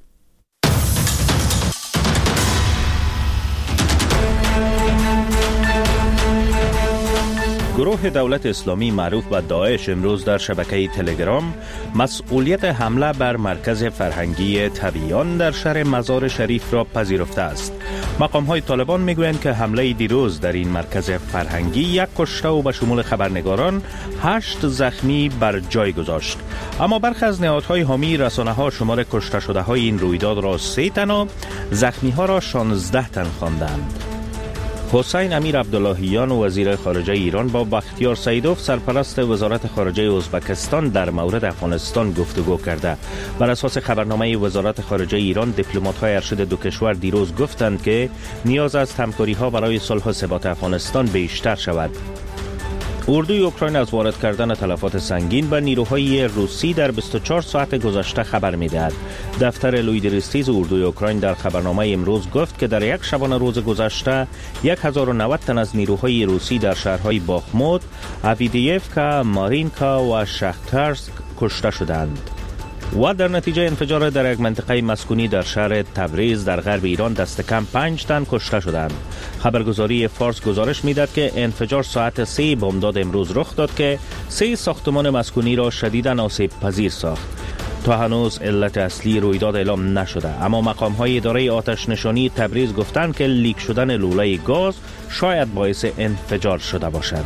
گروه دولت اسلامی معروف به داعش امروز در شبکه تلگرام مسئولیت حمله بر مرکز فرهنگی تبیان در شهر مزار شریف را پذیرفته است. مقام‌های طالبان میگویند که حمله دیروز در این مرکز فرهنگی 1 کشته و به شمول خبرنگاران 8 زخمی بر جای گذاشت. اما برخی از نهادهای حامی رسانه‌ها شمار کشته شده های این رویداد را 3 تن و زخمی ها را 16 تن خواندند. حسین امیر عبداللهیان وزیر خارجه ایران با بختیار سیدوف سرپرست وزارت خارجه ازبکستان در مورد افغانستان گفتگو کرده. بر اساس خبرنامه وزارت خارجه ایران، دیپلمات‌های ارشد دو کشور دیروز گفتند که نیاز است همکاری‌ها برای صلح و ثبات افغانستان بیشتر شود. اردوی اوکراین از وارد کردن تلفات سنگین به نیروهای روسی در 24 ساعت گذشته خبر می‌دهد. دفتر لویدریستیز اردوی اوکراین در خبرنامه امروز گفت که در یک شبانه روز گذشته 1090 تن از نیروهای روسی در شهرهای باخموت، اویدیفکا، مارینکا و شخترسک کشته شدند. و در نتیجه انفجار در یک منطقه مسکونی در شهر تبریز در غرب ایران دست کم 5 تن کشته شدند. خبرگزاری فارس گزارش می‌دهد که انفجار ساعت 3 بامداد امروز رخ داد که 3 ساختمان مسکونی را شدیداً آسیب پذیر ساخت. تا هنوز علت اصلی رویداد اعلام نشده، اما مقام‌های اداره آتش نشانی تبریز گفتند که لیک شدن لوله گاز شاید باعث انفجار شده باشد.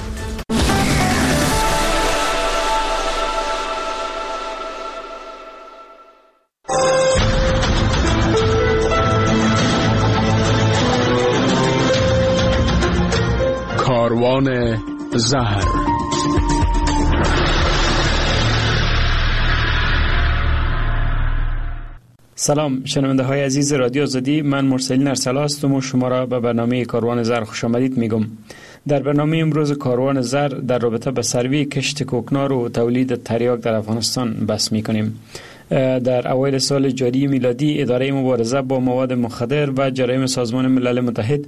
کاروان زهر.
سلام شنونده های عزیز رادیو آزادی، من مرسلین ارسلا هستم و شما را به برنامه کاروان زهر خوش آمدید میگم. در برنامه امروز کاروان زهر در رابطه به سروی کشت کوکنار و تولید تریاک در افغانستان بحث میکنیم. در اوایل سال جاری میلادی اداره مبارزه با مواد مخدر و جرایم سازمان ملل متحد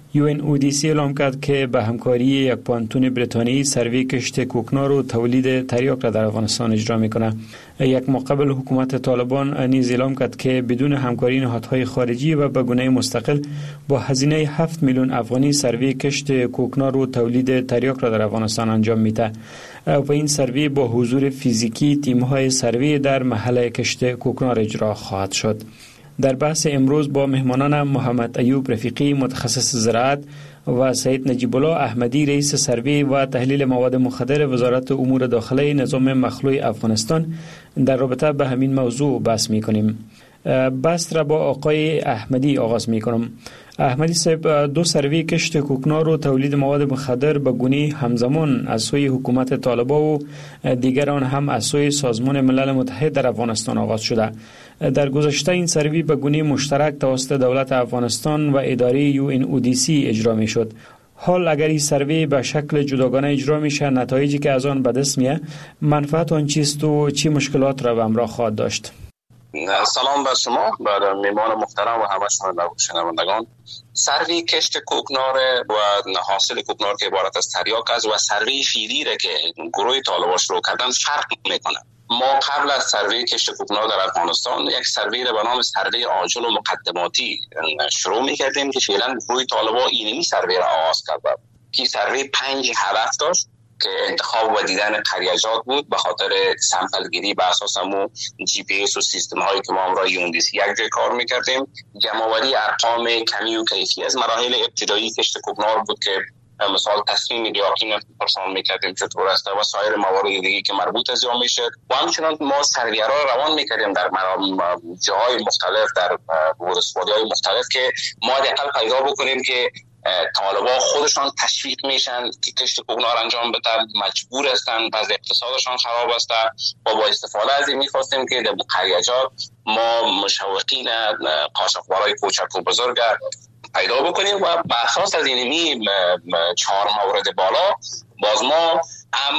UNODC اعلام کرد که به همکاری یک پانتون بریتانیایی سروی کشت کوکنار و تولید تریاک را در افغانستان اجرا میکنه. یک مقابل حکومت طالبان نیز اعلام کرد که بدون همکاری نهادهای خارجی و به گونه مستقل با هزینه 7 میلیون افغانی سروی کشت کوکنار و تولید تریاک را در افغانستان انجام میده. و این سروی با حضور فیزیکی تیم‌های سروی در محل کشت کوکنار اجرا خواهد شد. در بحث امروز با مهمانان محمد ایوب رفیقی متخصص زراعت و سید نجیب الله احمدی رئیس سروی و تحلیل مواد مخدر وزارت امور داخله نظام مخلوع افغانستان در رابطه به همین موضوع بحث می‌کنیم. بحث را با آقای احمدی آغاز می‌کنم. احمدی صاحب، 2 سروی کشت کوکنار و تولید مواد مخدر به گونه همزمان از سوی حکومت طالبان و دیگر آن هم از سوی سازمان ملل متحد در افغانستان آغاز شده. در گذشته این سروی به گونه مشترک توسط دولت افغانستان و اداره UNODC اجرا می شد. حال اگر این سروی به شکل جداگانه اجرا میشه، نتایجی که از آن به دست میاد منفعت آن چیست و چی مشکلات را به همراه خواهد داشت؟
سلام بر شما، بر میهمان محترم و همه شنوندگان. سروی کشت کوکنار و حاصل کوکنار که عبارت از تریاک است و سروی فیلی را که گروه طالبان شروع کردن فرق میکنه. ما قبل از سروی کشت کوکنار در افغانستان یک سروی را به نام سروی عاجل و مقدماتی شروع میکردیم که فعلا گروه طالبان اینمی سروی را آغاز کرد. که سروی 5 هدف داشت که انتخاب و دیدن قریجات بود به خاطر سمپل گیری به اساس همون GPS و سیستم هایی که ما همراه UNODC یک جای کار میکردیم. جمع‌آوری ارقام کمی و کیفی از مراحل ابتدایی کشت کوکنار بود که مثال تصمیم یاقین پرسان میکردیم چطور است و سایر موارد دیگه که مربوط از یا میشه و همچنان ما سرویه را روان میکردیم در جاهای مختلف در ولسوالی‌های مختلف که ما دقیقاً پیدا بکنیم که طالبان خودشان تشویق میشن که کشت کوکنار انجام بدن، مجبور هستن، بعض اقتصادشان خراب است و با استفاده از این میخواستیم که در قریه‌جات ما مشوقین قاشقبارای کوچک و بزرگ پیدا بکنیم و برخلاف از این 4 مورد بالا باز ما هم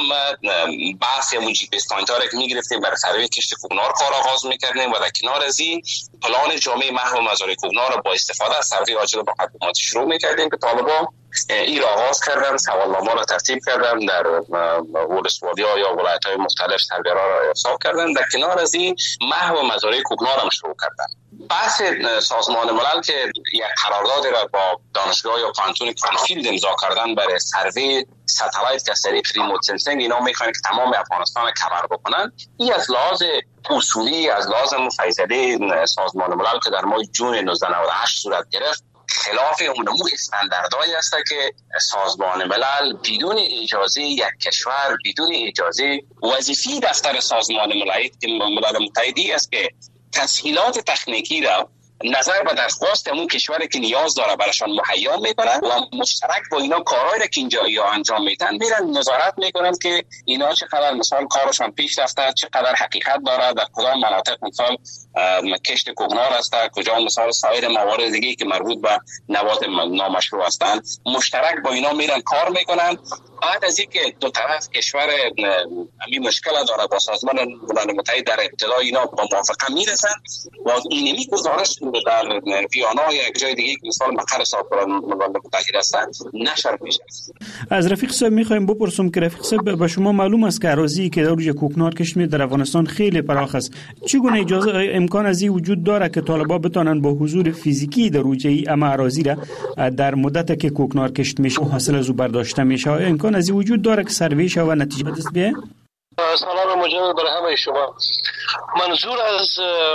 بحث جی پی اس پوینت ها را که میگرفتیم برای سروی کشت کوکنار کار آغاز میکردیم و در کنار از این پلان جامعه محو مزارع کوکنار را با استفاده از سروی عاجل با حکومت شروع میکردیم که طالبان این را آغاز کردن، سوالنامه را ترتیب کردن در ولسوالی‌ها یا ولایت‌های مختلف سروی‌ها را ارسال کردن. در کنار از این محو مزارع کوکنار را شروع کردن. بحث سازمان ملل که یک قرارداد را با دانشگاه یا کانتون کانفیلد امضا کردن برای سروی ستلایت که سری ریموت سنسینگ اینا میخوان که تمام افغانستان کور بکنن، این از لحاظ اصولی از لحاظ فیصله سازمان ملل که در ماه جون 1998 صورت گرفت خلاف اونمو استانداردهایی است که سازمان ملل بدون اجازه یک کشور، بدون اجازه وظیفه دفتر سازمان ملل متحدی است که تسهیلات تکنیکی را نظر به درخواست همون کشوری که نیاز داره براشان مهیا میکنن و مشترک با اینا کارهایی را که اینجا یا انجام میدن میرن نظارت میکنن که اینا چقدر مثال کارشان پیش رفته، چقدر حقیقت داره، در کدام مناطق مثال کشت کوکنار است، کجا مثال سایر موارد دیگه که مربوط به نبات نامشروع هستند، مشترک با اینا میرن کار میکنن. بعد از اینکه دو طرف کشور همین مشکل داره با سازمان ملل متحد در ابتدا اینا با موافقه میرسن و اینمی گزارش در ویانا یا یک جای دیگه که مثال مقر سازمان ملل متحد هستن نشر میشه.
از رفیق صاحب میخوایم بپرسم که رفیق صاحب به شما معلوم است که اراضی که در روی کوکنار کشت می در افغانستان خیلی پراخ است، چگونه اجازه امکان از این وجود داره که طالبان بتونن با حضور فیزیکی در روی اما اراضی را در مدت که کوکنار کشت میشه و حاصل از او برداشته میشه امکان از این وجود داره که سروی شه و نتیجه دست بیه؟
سلام مجدد برای همه شما. منظور از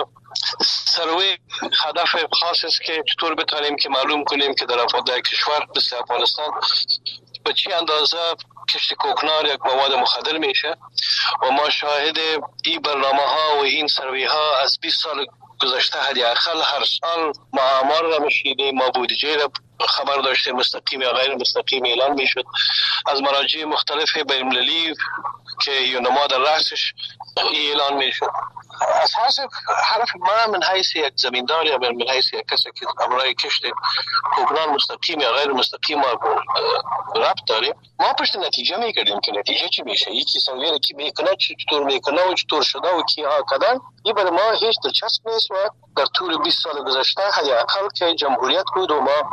سروی هدف خاص است که چطور بتونیم که معلوم کنیم که در کشور مثل افغانستان به چی اندازه کشت کوکنار یک مواد مخدر میشه و ما شاهد این برنامه ها و این سروی ها از 20 سال گذشته حداقل هر سال ما آمار را میشنیدیم، ما بودجه را خبر داشتیم مستقیم یا غیر مستقیم اعلان میشد از مراجع مختلف بین‌المللی که یونما در رأسش اعلان میشد. اساس حرف ما من حیث یک زمیندار یا من حیث یک کسی که امرای کشت کوکنار مستقیم یا غیر مستقیم ربط داریم، ما پشت نتیجه میکردیم که نتیجه چی میشه، یکی سویره کی میکنه، چطور میکنه و چطور شده و کی ها کدن. این برای ما هیچ دلچسب نیست و در طول 20 سال گذشته حداقل که جمهوریت بود و ما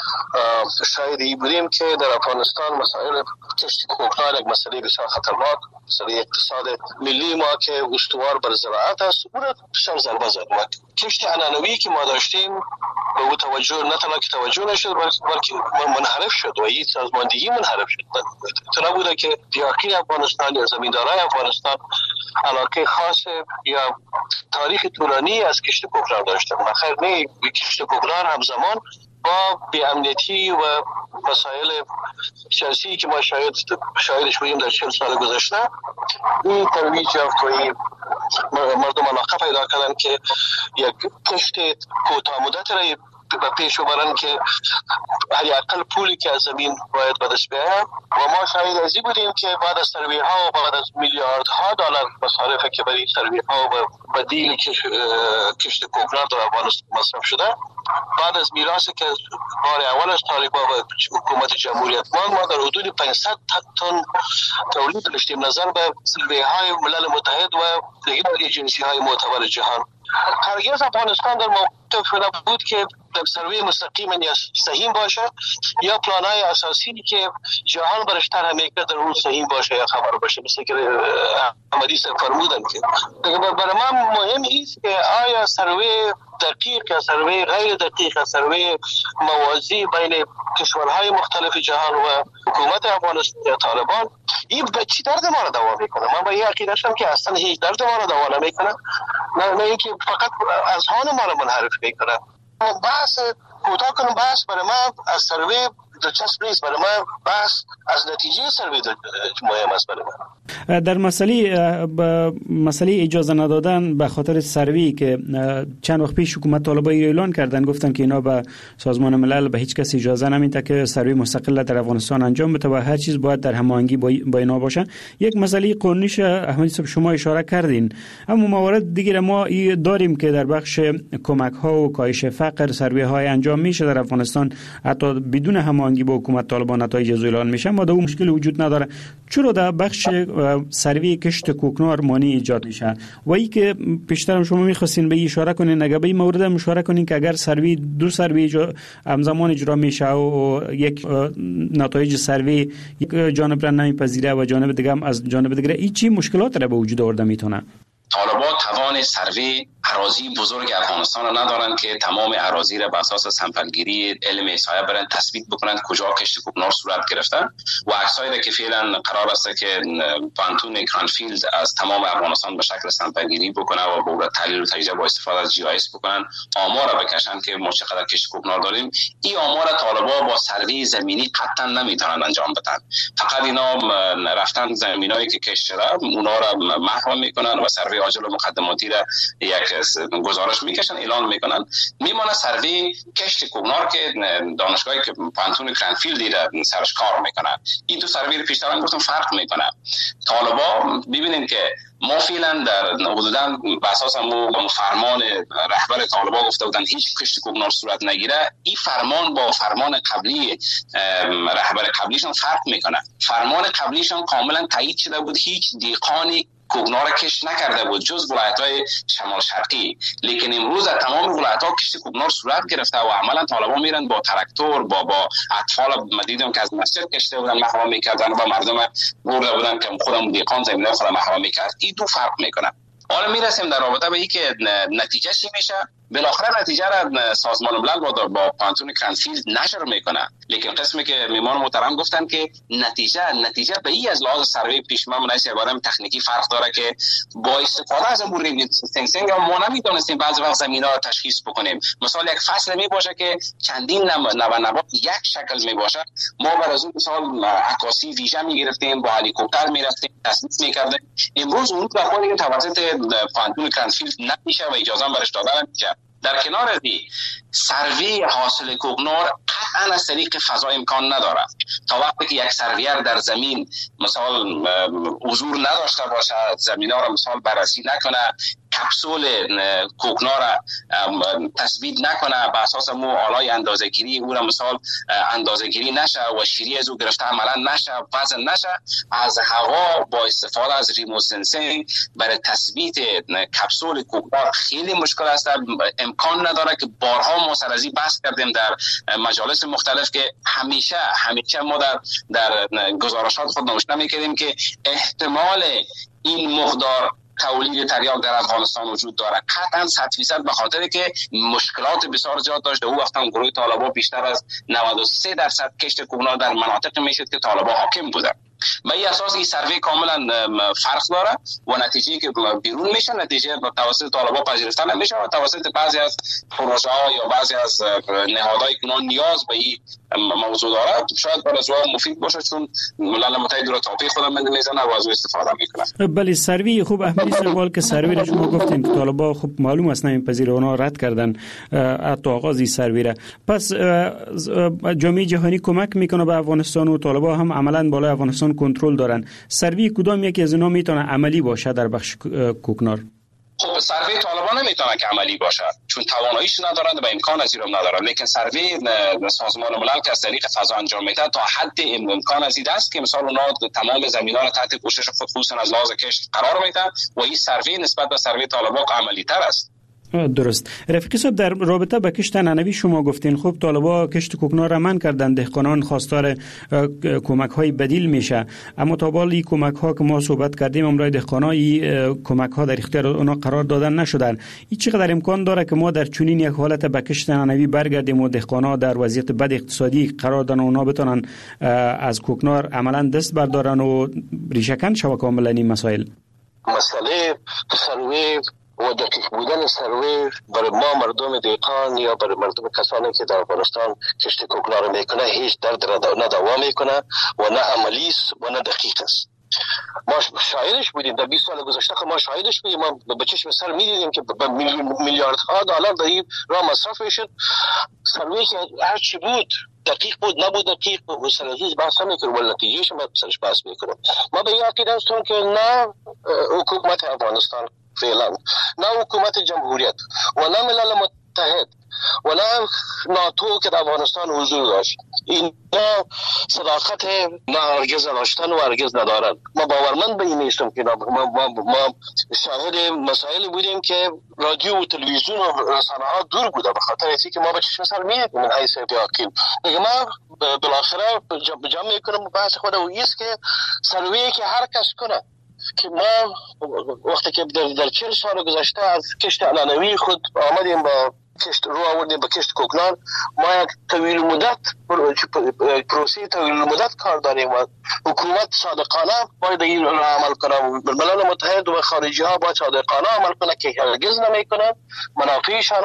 شاهدی بودیم که در افغانستان مسائل کشت کوکنار یک مسئله بسیار خطرناک، مسئله اقتصاد ملی ما که استوار بر زراعت است، اون را بسیار ضربه زد. کشت عنعنوی که ما داشتیم به او توجه نه تنها که توجه نشد بلکه منحرف شد و این سازماندهی منحرف شد. تو نبوده که دیاقین افغانستان یا زمیندارای افغانستان علاقه خاص یا تاریخ طولانی از کشت کوکنار داشتن. بخیر نه، کشت کوکنار همزمان با بی‌امنیتی و مسائل سیاسی که ما شاهدش بودیم در 40 سال گذشته این ترویج یافت و مردم علاقه پیدا کردن که یک کشت کوتاه مدت را به پیش ببرن که حداقل پولی که از زمین باید به دست بیاید و ما شاهد ازی بودیم که بعد از سروی ها و بعد از میلیاردها دلار مصارف که برای سروی ها و بدیل کشت کوکنار در افغانستان مصرف شده، بعد از میراثی که بار اول از طالبان و حکومت جمهوریت ما در حدود 500 تن تولید داشتیم نظر به سروی های ملل متحد و دیگر ایجنسی های معتبر جهان. هرگز افغانستان در موقف نبود که در سروی مستقیم یا سهیم باشه یا پلانهای اساسی که جهان برش طرح میکنه در اون سهیم باشه یا خبر باشه، مثل که احمدی صاحب فرمودن. که برای من مهم است که آیا سروی دقیق یا سروی غیر دقیق یا سروی موازی بین کشورهای مختلف جهان و حکومت افغانستان یا طالبان این به چی درد ما را دوا میکنه؟ من با این عقیده هستم که اصلا هیچ درد ما را دوا نمیکنه، نه اینکه فقط اذهان ما را منحرف میکنه. بحث کوتاه کنم، بحث برای ما از سروی دلچسب نیست. برای من بحث از نتیجه سروی مهم است. برای من
در مسئله اجازه ندادن به خاطر سروی که چند وقت پیش حکومت طالبان اعلان کردن، گفتن که اینا به سازمان ملل به هیچ کس اجازه نمیده که سروی مستقل در افغانستان انجام بده و هر چیز باید در هماهنگی با اینا باشه. یک مسئله قانونیش احمدی صاحب شما اشاره کردین، اما موارد دیگه ما داریم که در بخش کمک ها و کاهش فقر سروی های انجام میشه در افغانستان، حتی بدون هماهنگی با حکومت طالبان نتایج از اعلان میشه، ما در مشکل وجود نداره. چرا در بخش سروی کشت کوکنار مانع ایجاد میشه؟ و ای که پیشتر شما میخواستین به اشاره کنین، اگه به این مورد اشاره کنین که اگر سروی دو سروی همزمان اجرا میشه و یک نتایج سروی یک جانب را نمیپذیره و جانب دیگه هم از جانب دیگه این چی مشکلات را به وجود آورده میتونه؟
طالبان توان سروی اراضی بزرگ افغانستان را ندارند که تمام اراضی را بر اساس سمپلگیری علم احصایه برن تثبیت بکنند کجا کشت کوکنار صورت گرفته و عکسایی که فعلا قرار است که پانتون کرانفیلد از تمام افغانستان به شکل سمپلگیری بکنه و با تحلیل و تجزیه با استفاده از جی آی اس بکنن آمار را بکشن که ما چقدر کشت کوکنار داریم. این آمار طالبان با سروی زمینی قطعا نمیتونن انجام بدن. فقط اینا رفتن زمینایی که کشت شده اونا را محو میکنن و سروی عاجل و مقدماتی را یک گزارش میکشن اعلان میکنن. میمونه سروی کشت کوکنار که دانشگاهی که پانتون کرانفیلد را سرش کار میکنه. این دو سروی رو پیشتر گفتم فرق میکنه. طالبان ببینید که ما فعلا در حدوداً به اساس فرمان رهبر طالبان گفته بودن هیچ کشت کوکنار صورت نگیره. این فرمان با فرمان قبلی رهبر قبلیشون فرق میکنه. فرمان قبلیشون کاملا تایید شده بود، هیچ دیقانی کوکنار کشت نکرده بود جز ولایت‌های شمال شرقی، لیکن امروز در تمام ولایت‌ها کشت کوکنار صورت گرفته و عملا طالبان میرن با تراکتور با اطفال مدیدم که از مسجد کشته بودن محو میکردن و مردم برده بودن که خودم دیقان زمینه خود محو میکرد. این دو فرق میکنه. حالا میرسیم در رابطه به این که نتیجه چی میشه. بالاخره نتیجه را سازمان ملل با پانتون کرانفیلد نشر میکنه، لیکن قسمی که میمان محترم گفتن که نتیجه به این از لحاظ سروی پیشمه مناسب عبارم تکنیکی فرق داره که با استفاده از امور ریموت سنسینگ ما نمیدونستیم بعضی وقت زمینا رو تشخیص بکنیم. مثلا یک فصل می باشه که چندین نبات یک شکل می باشه، ما بر از اون مثال عکاسی ویژه میگرفتیم، با هلیکوپتر میرفتیم تصویر میکردیم. امروز اون کاری توسط پانتون کرانفیلد نمیشه و اجازه برش داده نمیشه. در کنار از سروی حاصل کوکنار قطعا از طریق فضا امکان نداره. تا وقتی که یک سرویر در زمین مثال حضور نداشته باشه، زمینا را مثال بررسی نکنه، کپسول کوکنار را تثبیت نکنه، به اساس آلای اندازه‌گیری او را مثال اندازه‌گیری نشه و شیری از او گرفته عملا نشه، وزن نشه، از هوا با استفاده از ریموت سنسینگ برای تثبیت کپسول کوکنار خیلی مشکل است. امکان نداره که بارها ما سرازی بحث کردیم در مجالس مختلف که همیشه ما در گزارشات خود نوشته می‌کردیم که احتمال این مقدار تولید تریاک در افغانستان وجود داره قطعا 100% به خاطر که مشکلات بسیار زیاد داشته. او وقتا گروه طالبان بیشتر از 93% کشت کوکنار در مناطق میشد که طالبان حاکم بوده. به این اساس این سروی کاملا فرق داره و نتیجه که بیرون میشه نتیجه توسط طالبان پذیرفته نمیشه و توسط بعضی از پروژه ها یا بعضی از نهادهای که نیاز به این موضوع داره شاید برای زوا مفید باشه، چون ملل متحد رو تاپی خودم میزنه و از استفاده میکنه. بله
سروی خوب احمدی سوال که سروی رو شما گفتین که طالبان خوب معلوم است نمیپذیره، اونا رد کردن حتی آغاز این سروی را. پس جامعه جهانی کمک میکنه به افغانستان و طالبان هم عملا بالای افغانستان کنترل دارن. سروی کدام یکی از اینا میتونه عملی باشه در بخش کوکنار؟
خب سروی طالبان نمیتونه که عملی باشه چون تواناییش ندارند و امکان از این ندارند، لیکن سروی سازمان ملل که از طریق فضا انجام میده تا حد امکان از این است که مثلا اونا تمام زمینا را تحت پوشش خود خصوصا از لحاظ کشت قرار میدن و این سروی نسبت به سروی طالبان عملی تر است.
درست. رفیق صاحب در رابطه با کشت نانوی شما گفتین خب طالبان کشت کوکنار را منع کردن، دهقانان خواستار کمک های بدیل میشه، اما تا حالا این کمک ها که ما صحبت کردیم امروز دهقانای کمک ها در اختیار اونا قرار دادن نشدن. این چقدر امکان داره که ما در چنین یک حالت به کشت نانوی برگردیم و دهقانا در وضعیت بد اقتصادی قرار دادن و اونا بتونن از کوکنار عملا دست بردارن و ریشه کن شو کاملا این مسائل؟
مسئله سروی و و دقیق بودن سروه برای ما مردم دیقان یا برای مردم کسانی که در افغانستان کشت کوکنار میکنه هیچ درد نه دوا میکنه و نه عملی است و نه دقیق است. ما شاهدش بودیم در 20 سال گذشته، ما شاهدش بودیم، ما به چشم سر میدیدیم که میلیاردها دلار در این راه مصرف میشد. سروی که هر چی بود دقیق بود نبود دقیق بود سرزیز بحث نمیکنه ولی نتیجهش ما سرش بحث میکنه. ما به این عقیده هستم که نه حکومت افغانستان فعلا، نه حکومت جمهوریت و نه ملل متحد و نه ناتو که در افغانستان حضور داشت اینا صداقت نه هرگز داشتن و هرگز ندارن. ما باورمند به این نیستم که ما شاهد مسائل بودیم که رادیو و تلویزیون و رسانه ها دور بوده به خاطر اینکه که ما به چشم سر میدیم من حیث دیاکیم. دیگه ما بالاخره جمع میکنم بحث خود و ایست که سروی که هر کس کنه که ما وقتی که در 40 سال گذشته از کشت علنوی خود آمدیم با کشت رو آوردیم به کشت کوکنار، ما یک طویل مدت پروسه طویل مدت کار داریم و حکومت صادقانه باید این را عمل کنه. ملل متحد و خارجی ها باید صادقانه عمل کنه که هرگز نمیکنه. منافعشان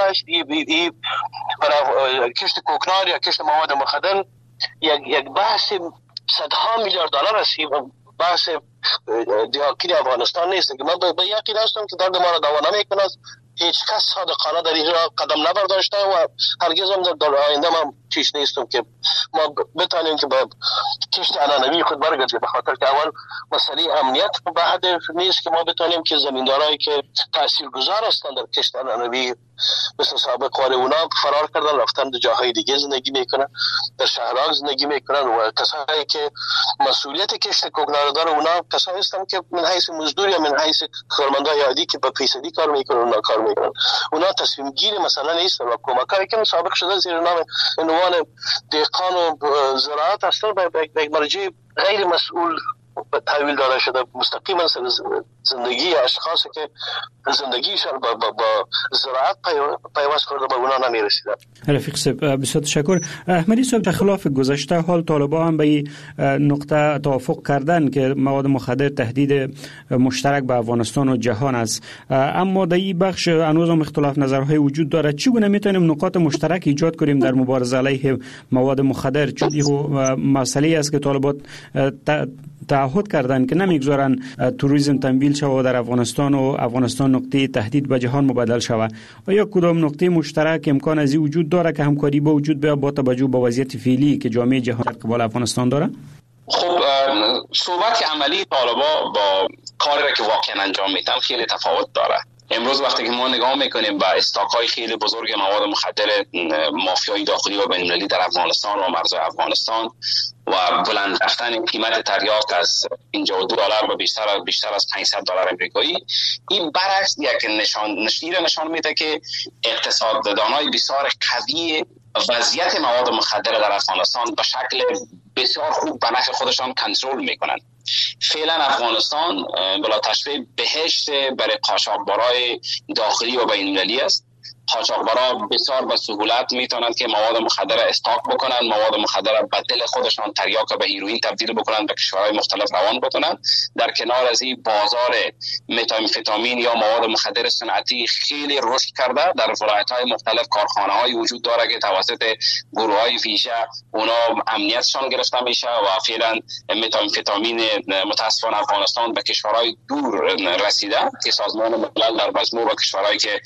برای کشت کوکنار یا کشت مواد مخدر یک بحث صدها میلیارد دلار است. بحث دیاکین افغانستان نیست که من به یقین هستم که درد ما را دوا نمیکنه. هیچ کس صادقانه در این راه قدم نبرداشته و هرگز هم در آینده من چیش نیستم که ما بتانیم که با کشت علنوی خود برگردیم، به خاطر که اول مسئله امنیت به حد نیست که ما بتانیم که زمیندارایی که تاثیرگذار هستند در کشت علنوی مثل سابق واره اونا فرار کردن رفتن در جاهای دیگه زندگی میکنن، در شهرها زندگی میکنن و کسایی که مسئولیت کشت کوکنار داره اونا کسایی هستند که من حیث مزدور یا من حیث کارمندای عادی که به فیصدی کار میکنن اونا کار میکنن. اونا تصمیم گیر مثلا نیستن و کمکایی که مسابقه شده زیر نام عنوان دهقان و زراعت هستن به یک مرجع غیر مسئول تحویل داده شده مستقیما زندگی اشخاصی که زندگیشان با زراعت پیوست کرده به اونا نمیرسیدن.
رفیق صاحب بسیار تشکر. احمدی صاحب در خلاف گذشته حال طالبان هم به این نقطه توافق کردن که مواد مخدر تهدید مشترک به افغانستان و جهان است، اما در این بخش هنوز هم اختلاف نظرهای وجود دارد. چگونه میتونیم نقاط مشترک ایجاد کنیم در مبارزه علیه مواد مخدر؟ چون این مسئله است که طالبان تعهد کردن که نمیگذارن توریسم تمویل شود در افغانستان و افغانستان نقطه تهدید به جهان مبادل شود. آیا کدام نقطه مشترک امکان از این وجود داره که همکاری با وجود بیاد با توجه به وضعیت فعلی که جامعه جهان در قبال افغانستان داره؟
خب صحبت عملی طالبان با کاری که واقعا انجام میدن خیلی تفاوت داره. امروز وقتی که ما نگاه میکنیم به استاک‌های خیلی بزرگ مواد مخدر مافیای داخلی و بین‌المللی در افغانستان و مرزهای افغانستان و بلند رفتن قیمت تریاک از $52 و بیشتر از $500 امریکایی، این برعکس یک نشان میده که اقتصاددانای بسیار قوی وضعیت مواد مخدر در افغانستان به شکل بسیار خوب به نفع خودشان کنترل میکنن. فعلا افغانستان بلا تشبیه بهشت برای قاچاقبرای داخلی و بین‌المللی است. قاچاقبرا بسیار به سهولت میتونند که مواد مخدر استاک بکنن، مواد مخدر به دل خودشان تریاک به هیروئین تبدیل بکنن، به کشورهای مختلف روان بکنن. در کنار از این بازار متامفتامین یا مواد مخدر صنعتی خیلی رشد کرده. در ولایت‌های مختلف کارخانه‌های وجود داره که توسط گروه‌های ویژه اونا امنیتشان گرفته میشه و فعلا متامفتامین متاسفانه افغانستان به کشورهای دور رسیده که سازمان ملل در مجموع با کشورهایی که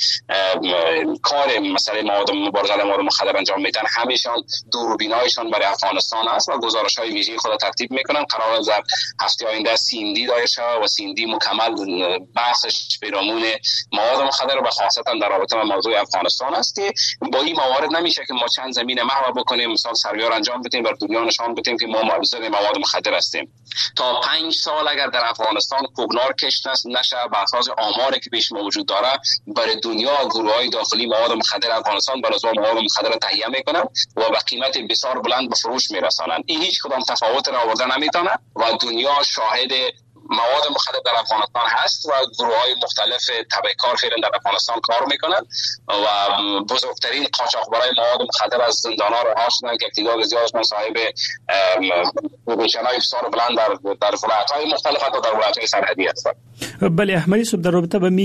کار مسئله مبارزه مواد مخدر انجام میدن همیشان دوربینایشان برای افغانستان است و گزارش‌های ویژه خود ترتیب میکنن. قرار است در هفته آینده سیندی دایر شود و سیندی مکمل بحثش پیرامون مواد مخدر و خاصتا در رابطه با موضوع افغانستان است که با این موارد نمیشه که ما چند زمین محو بکنیم، مثلا سریار انجام بدیم بر دنیا نشان بدیم که ما معرض مواد مخدر هستیم. تا 5 سال اگر در افغانستان کوکنار کشت نشه بر اساس آماری که پیش موجود داره برای دنیا گروه‌های داخلی مواد مخدر افغانستان برای مواد مخدر تهیه میکنن و به قیمت بسیار بلند به فروش میرسانن. این هیچ کدام تفاوت را آورده نمیتونه و دنیا شاهد مواد مخدر در افغانستان هست و گروه‌های مختلف تبهکار فعلا در افغانستان کار میکنند و بزرگترین قاچاقبرای مواد مخدر از زندان‌ها رها شدند که تعداد زیادشون صاحب پوزیشن‌های افسار بلند در ولایت‌های مختلف و در ولایت‌های سرحدی هستند.
بله احمدی صاحب، در رابطه با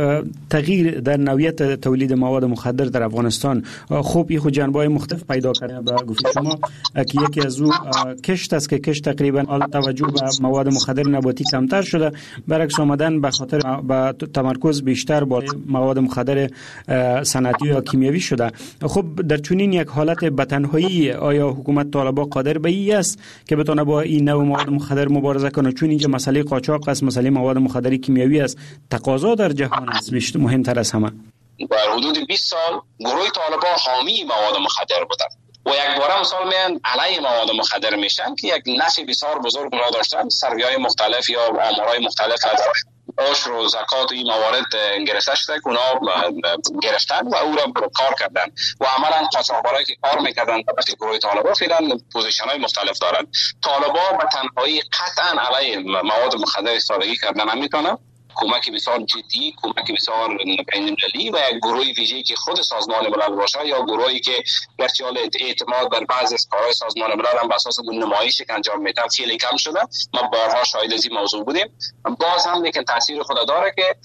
تغییر در نوعیت تولید مواد مخدر در افغانستان خوب این جنبه‌های مختلف پیدا کرده به گفته شما که یکی از او کشت است که کشت تقریبا توجه به مواد مخدر نباتی کمتر شده، برعکس آمدن به خاطر تمرکز بیشتر با مواد مخدر صنعتی یا کیمیایی شده. خب در چنین یک حالت به تنهایی آیا حکومت طالبان قادر به این است که بتونه با این نوع مواد مخدر مبارزه کنه؟ چون اینجا مسئله قاچاق است، مسئله مواد مخدر کیمیایی است، تقاضا در جهان است مهمتر از همه.
در حدود 20 سال گروه طالبان حامی مواد مخدر بودند و یک بار مثال میان علیه مواد مخدر میشن که یک نفع بسیار بزرگ اونا داشتن. سروی‌های مختلف یا آمارهای مختلف از عشر و زکات این موارد گرفته شده که اونا گرفتن و او را کار کردن و عملا قاچاقبرایی که کار میکردن وقتی گروه طالبان فعلا پوزیشن‌های مختلف دارن. طالبان به تنهایی قطعا علیه مواد مخدر ایستادگی کردن نمیتونن. کمک بسیار جدی، کمک بسیار بین‌المللی و یک گروه ویژه‌ای که خود سازمان ملل باشه یا گروهی که گرچه اعتماد بر بعضی از کارهای سازمان ملل هم بر اساس نمایشی که انجام میدن خیلی کم شده. ما بارها شاهد از این موضوع بودیم. باز هم لیکن تاثیر خود داره که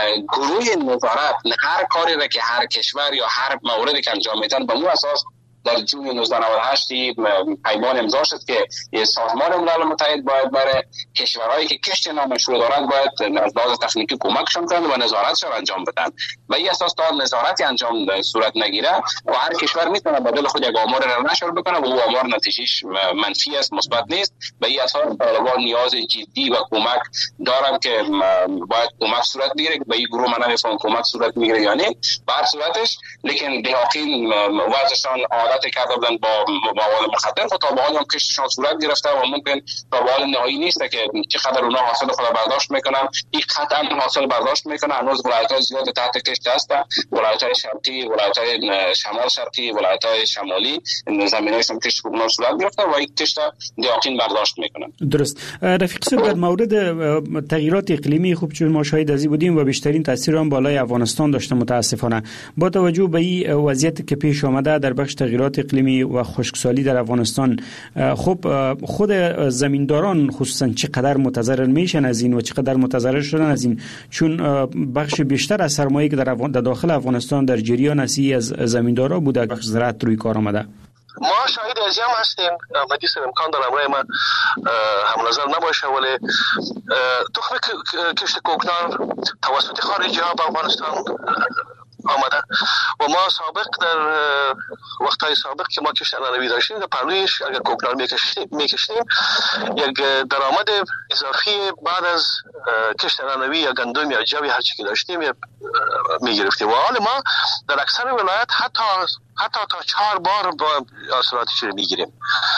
گروه نظارت هر کاری را که هر کشور یا هر موردی که انجام میدن به اون اساس در جون 1998 پیمان امضا شد که سازمان ملل متحد باید برای کشورهایی که کشت نامشروع دارند باید از لحاظ تکنیکی کمکشون کنند و نظارتشون انجام بدن و این اساس تا نظارتی انجام صورت نگیره و هر کشور میتونه بدل خود یک آمار را نشر بکنه و او آمار نتیجهش منفی است، مثبت نیست. به این اساس طالبان نیاز جدی و کمک دارن که باید کمک صورت بگیره. به این گروه من نمیفهم کمک صورت میگیره یا نه به هر صورتش، لیکن دهاقین وضعشان عادت کرده بودن با مواد مخدر و تا به حال هم کشتشان صورت گرفته و ممکن تا به حال نهایی نیست که چقدر اونا حاصل خود برداشت میکنن. این قطعا حاصل برداشت میکنن. هنوز ولایت‌های زیاد تحت کشت هستن، ولایت‌های شرقی، ولایت‌های شمال شرقی، ولایت‌های شمالی زمینایشون کشت کوکنار صورت گرفته و این کشت دهاقین برداشت میکنن.
درست. رفیق صاحب، در مورد تغییرات اقلیمی خوب چون ما شاهد از بودیم و بیشترین تاثیر هم بالای افغانستان داشته متاسفانه. با توجه به این وضعیت که پیش آمده در بخش تغییرات اقلیمی و خشکسالی در افغانستان، خب خود زمینداران خصوصا چقدر متضرر میشن از این و چقدر متضرر شدن از این، چون بخش بیشتر از سرمایه‌ای که در داخل افغانستان در جریان اسی از زمیندارا بوده بخش زراعت روی کار آمده.
ما شاهد از هم هستیم. احمدی صاحب امکان داره امرای من هم نظر نباشه، ولی تخم کشت کوکنار توسط خارجی ها به افغانستان آمده و ما سابق در وقتهای سابق که ما کشت انانوی داشتیم در پهلویش اگر کوکنار میکشتیم یک درآمد اضافی بعد از کشت انانوی یا گندم یا جو هر چی که داشتیم میگرفتیم و حال ما در اکثر ولایت حتی تا 4 بار با حاصلاتی چیره میگیریم.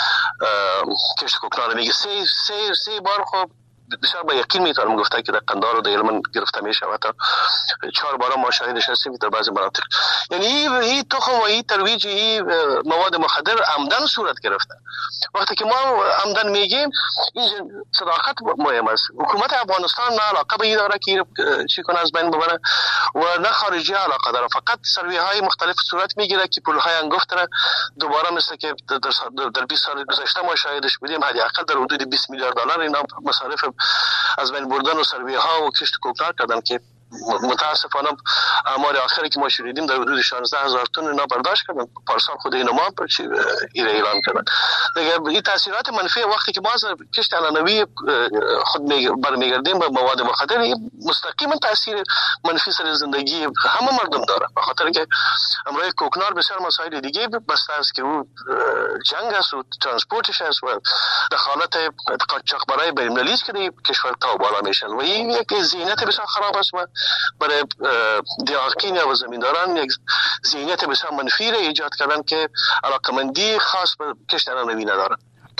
کشت کوکنار میگه 3 بار. خب بسیار با یقین میتونم گفته که در قندار و در یلمن گرفته میشه و تا 4 بار ما شاهدش هستیم در بعضی مناطق. یعنی این تخم و این ترویج این مواد مخدر عمدن صورت گرفته. وقتی که ما عمدن میگیم این صداقت مهم است. حکومت افغانستان نه علاقه به این داره که چی کنه از بین ببره و نه خارجی علاقه داره. فقط سروی های مختلف صورت میگیره که پول های انگفت را دوباره مثل که در 20 سال گذشته ما شاهدش بودیم حداقل در حدود 20 میلیارد دلار اینا مصارف از بین بردن و سروی ها و کشت کوکنار کردن که متاسفانه آمار آخری که ما شنیدیم در حدود 16,000 تن اینا برداشت کردن. پارسال خود اینا ما اعلان کردن. دیگه این تاثیرات منفی وقتی که ما از کشت انانوی خود برمیگردیم به مواد مخدر مستقیما تاثیر منفی سر زندگی همه مردم داره، به خاطر که امروز کوکنار بسیار مسائل دیگه بسته است که او جنگ است و ترانسپورتش است و دخالت قاچاقبرای بین‌المللی است که کشور تا بالا میشن و این یک ذهنیت بسیار خراب است و برای دیارکین و زمینداران یک ذهنیت بسیار منفی را ایجاد کردن که علاقمندی خاص به کشت انانوی ندارن.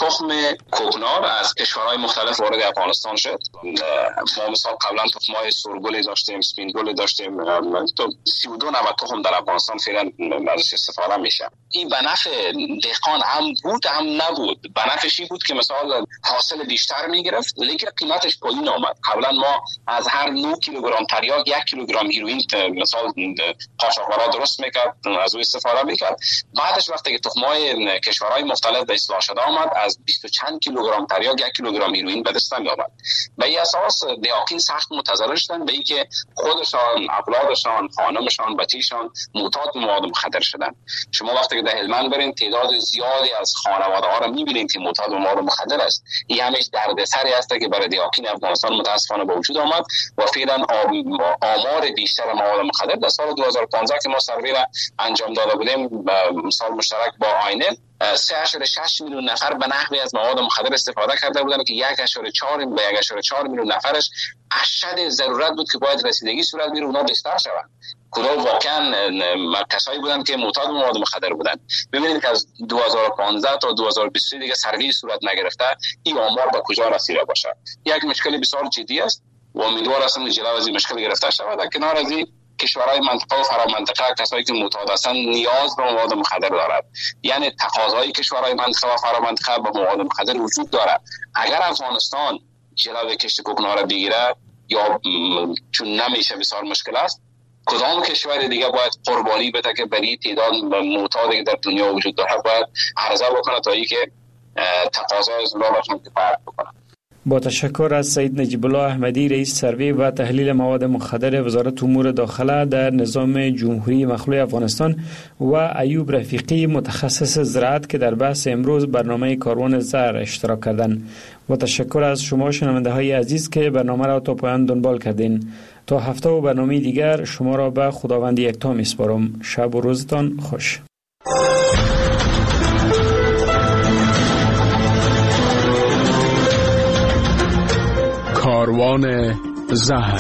تخم کوکنار از کشورهای مختلف وارد افغانستان شد. ما مثلا قبلا تخمای سرگل داشتیم، سپین گل داشتیم، تو 32 نوع تخم در افغانستان فعلا ازش استفاده میشه. این به نفع دهقان هم بود هم نبود. به نفعش این بود که مثلا حاصل بیشتر میگرفت لیکن قیمتش پایین آمد. قبلا ما از هر 9 کیلوگرم تریاک 1 کیلوگرم هیروئین مثلا قاچاقبرا درست میکرد، از او استفاده میکرد. بعدش وقتی که تخمای کشورهای مختلف به اصلاح شده آمد، از 20 چند کیلوگرم تریاک 1 کیلوگرم هیروئین به دست می آمد. به این اساس دهقان سخت متضرر شدن به اینکه خودشان، اولادشان، خانمشان، بچه‌شان معتاد به مواد مخدر شدن. شما وقتی که در هلمند برین تعداد زیادی از خانواده‌ها را می‌بینید که معتاد به مواد مخدر است. این همش دردسری است که برای دهقان افغانستان متأسفانه به وجود آمد و فعلا آمار بیشتر مواد مخدر در سال 2015 که ما سروی را انجام داده بودیم، مثال مشترک با آینه 3.6 میلیون نفر به نحوی از مواد مخدر استفاده کرده بودند که 1.4 میلیون نفرش اشد ضرورت بود که باید رسیدگی صورت بگیره اونا بستر شوند. کدام واقعا کسایی بودند که معتاد به مواد مخدر بودند. ببینید که از 2015 تا 2023 دیگه سروی صورت نگرفته، این آمار به کجا رسیده باشه. یک مشکل بسیار جدی است و امیدوار هستم جلو از این مشکل گرفته شود. در کنار از این کشورهای منطقه و فرامنطقه کسایی که معتاد هستند نیاز به مواد مخدر دارد، یعنی تقاضای کشورهای منطقه و فرامنطقه به مواد مخدر وجود دارد. اگر افغانستان جلوی کشت کوکنار را بگیره یا چون نمیشه بسیار مشکل است، کدام کشور دیگه باید قربانی بده که برای تعداد معتادی که در دنیا وجود دارد باید عرضه بکنه تا اینکه تقاضای زلالشون کفایت بکنه.
با تشکر از سید نجیب الله احمدی، رئیس سروی و تحلیل مواد مخدر وزارت امور داخله در نظام جمهوری مخلوع افغانستان و ایوب رفیقی، متخصص زراعت که در بحث امروز برنامه کاروان زر اشتراک کردند. و تشکر از شما شنونده های عزیز که برنامه را تا پایان دنبال کردین. تا هفته و برنامه دیگر شما را به خداوند یکتا میسپارم. شب و روزتان خوش.
کاروان زهر.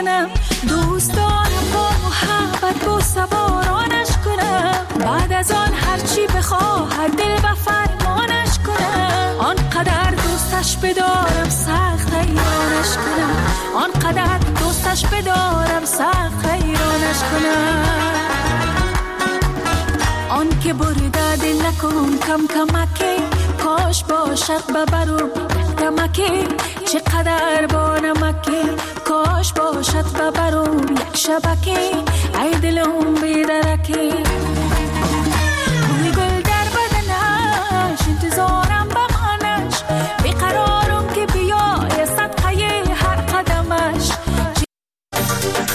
کنم، دوست دارم با محبت بوسه بارانش کنم، بعد از آن هرچی بخواهد دل و فرمانش کنم، آنقدر دوستش بدارم سخت حیرانش کنم، آنقدر دوستش بدارم سخت حیرانش کنم. آن که برده دل نکن کم کمکی، کاش باشد ببرم کمکی، چقدر با نمکی، کاش باشد ببرم یک شبکی، ای دلم بیدرکی.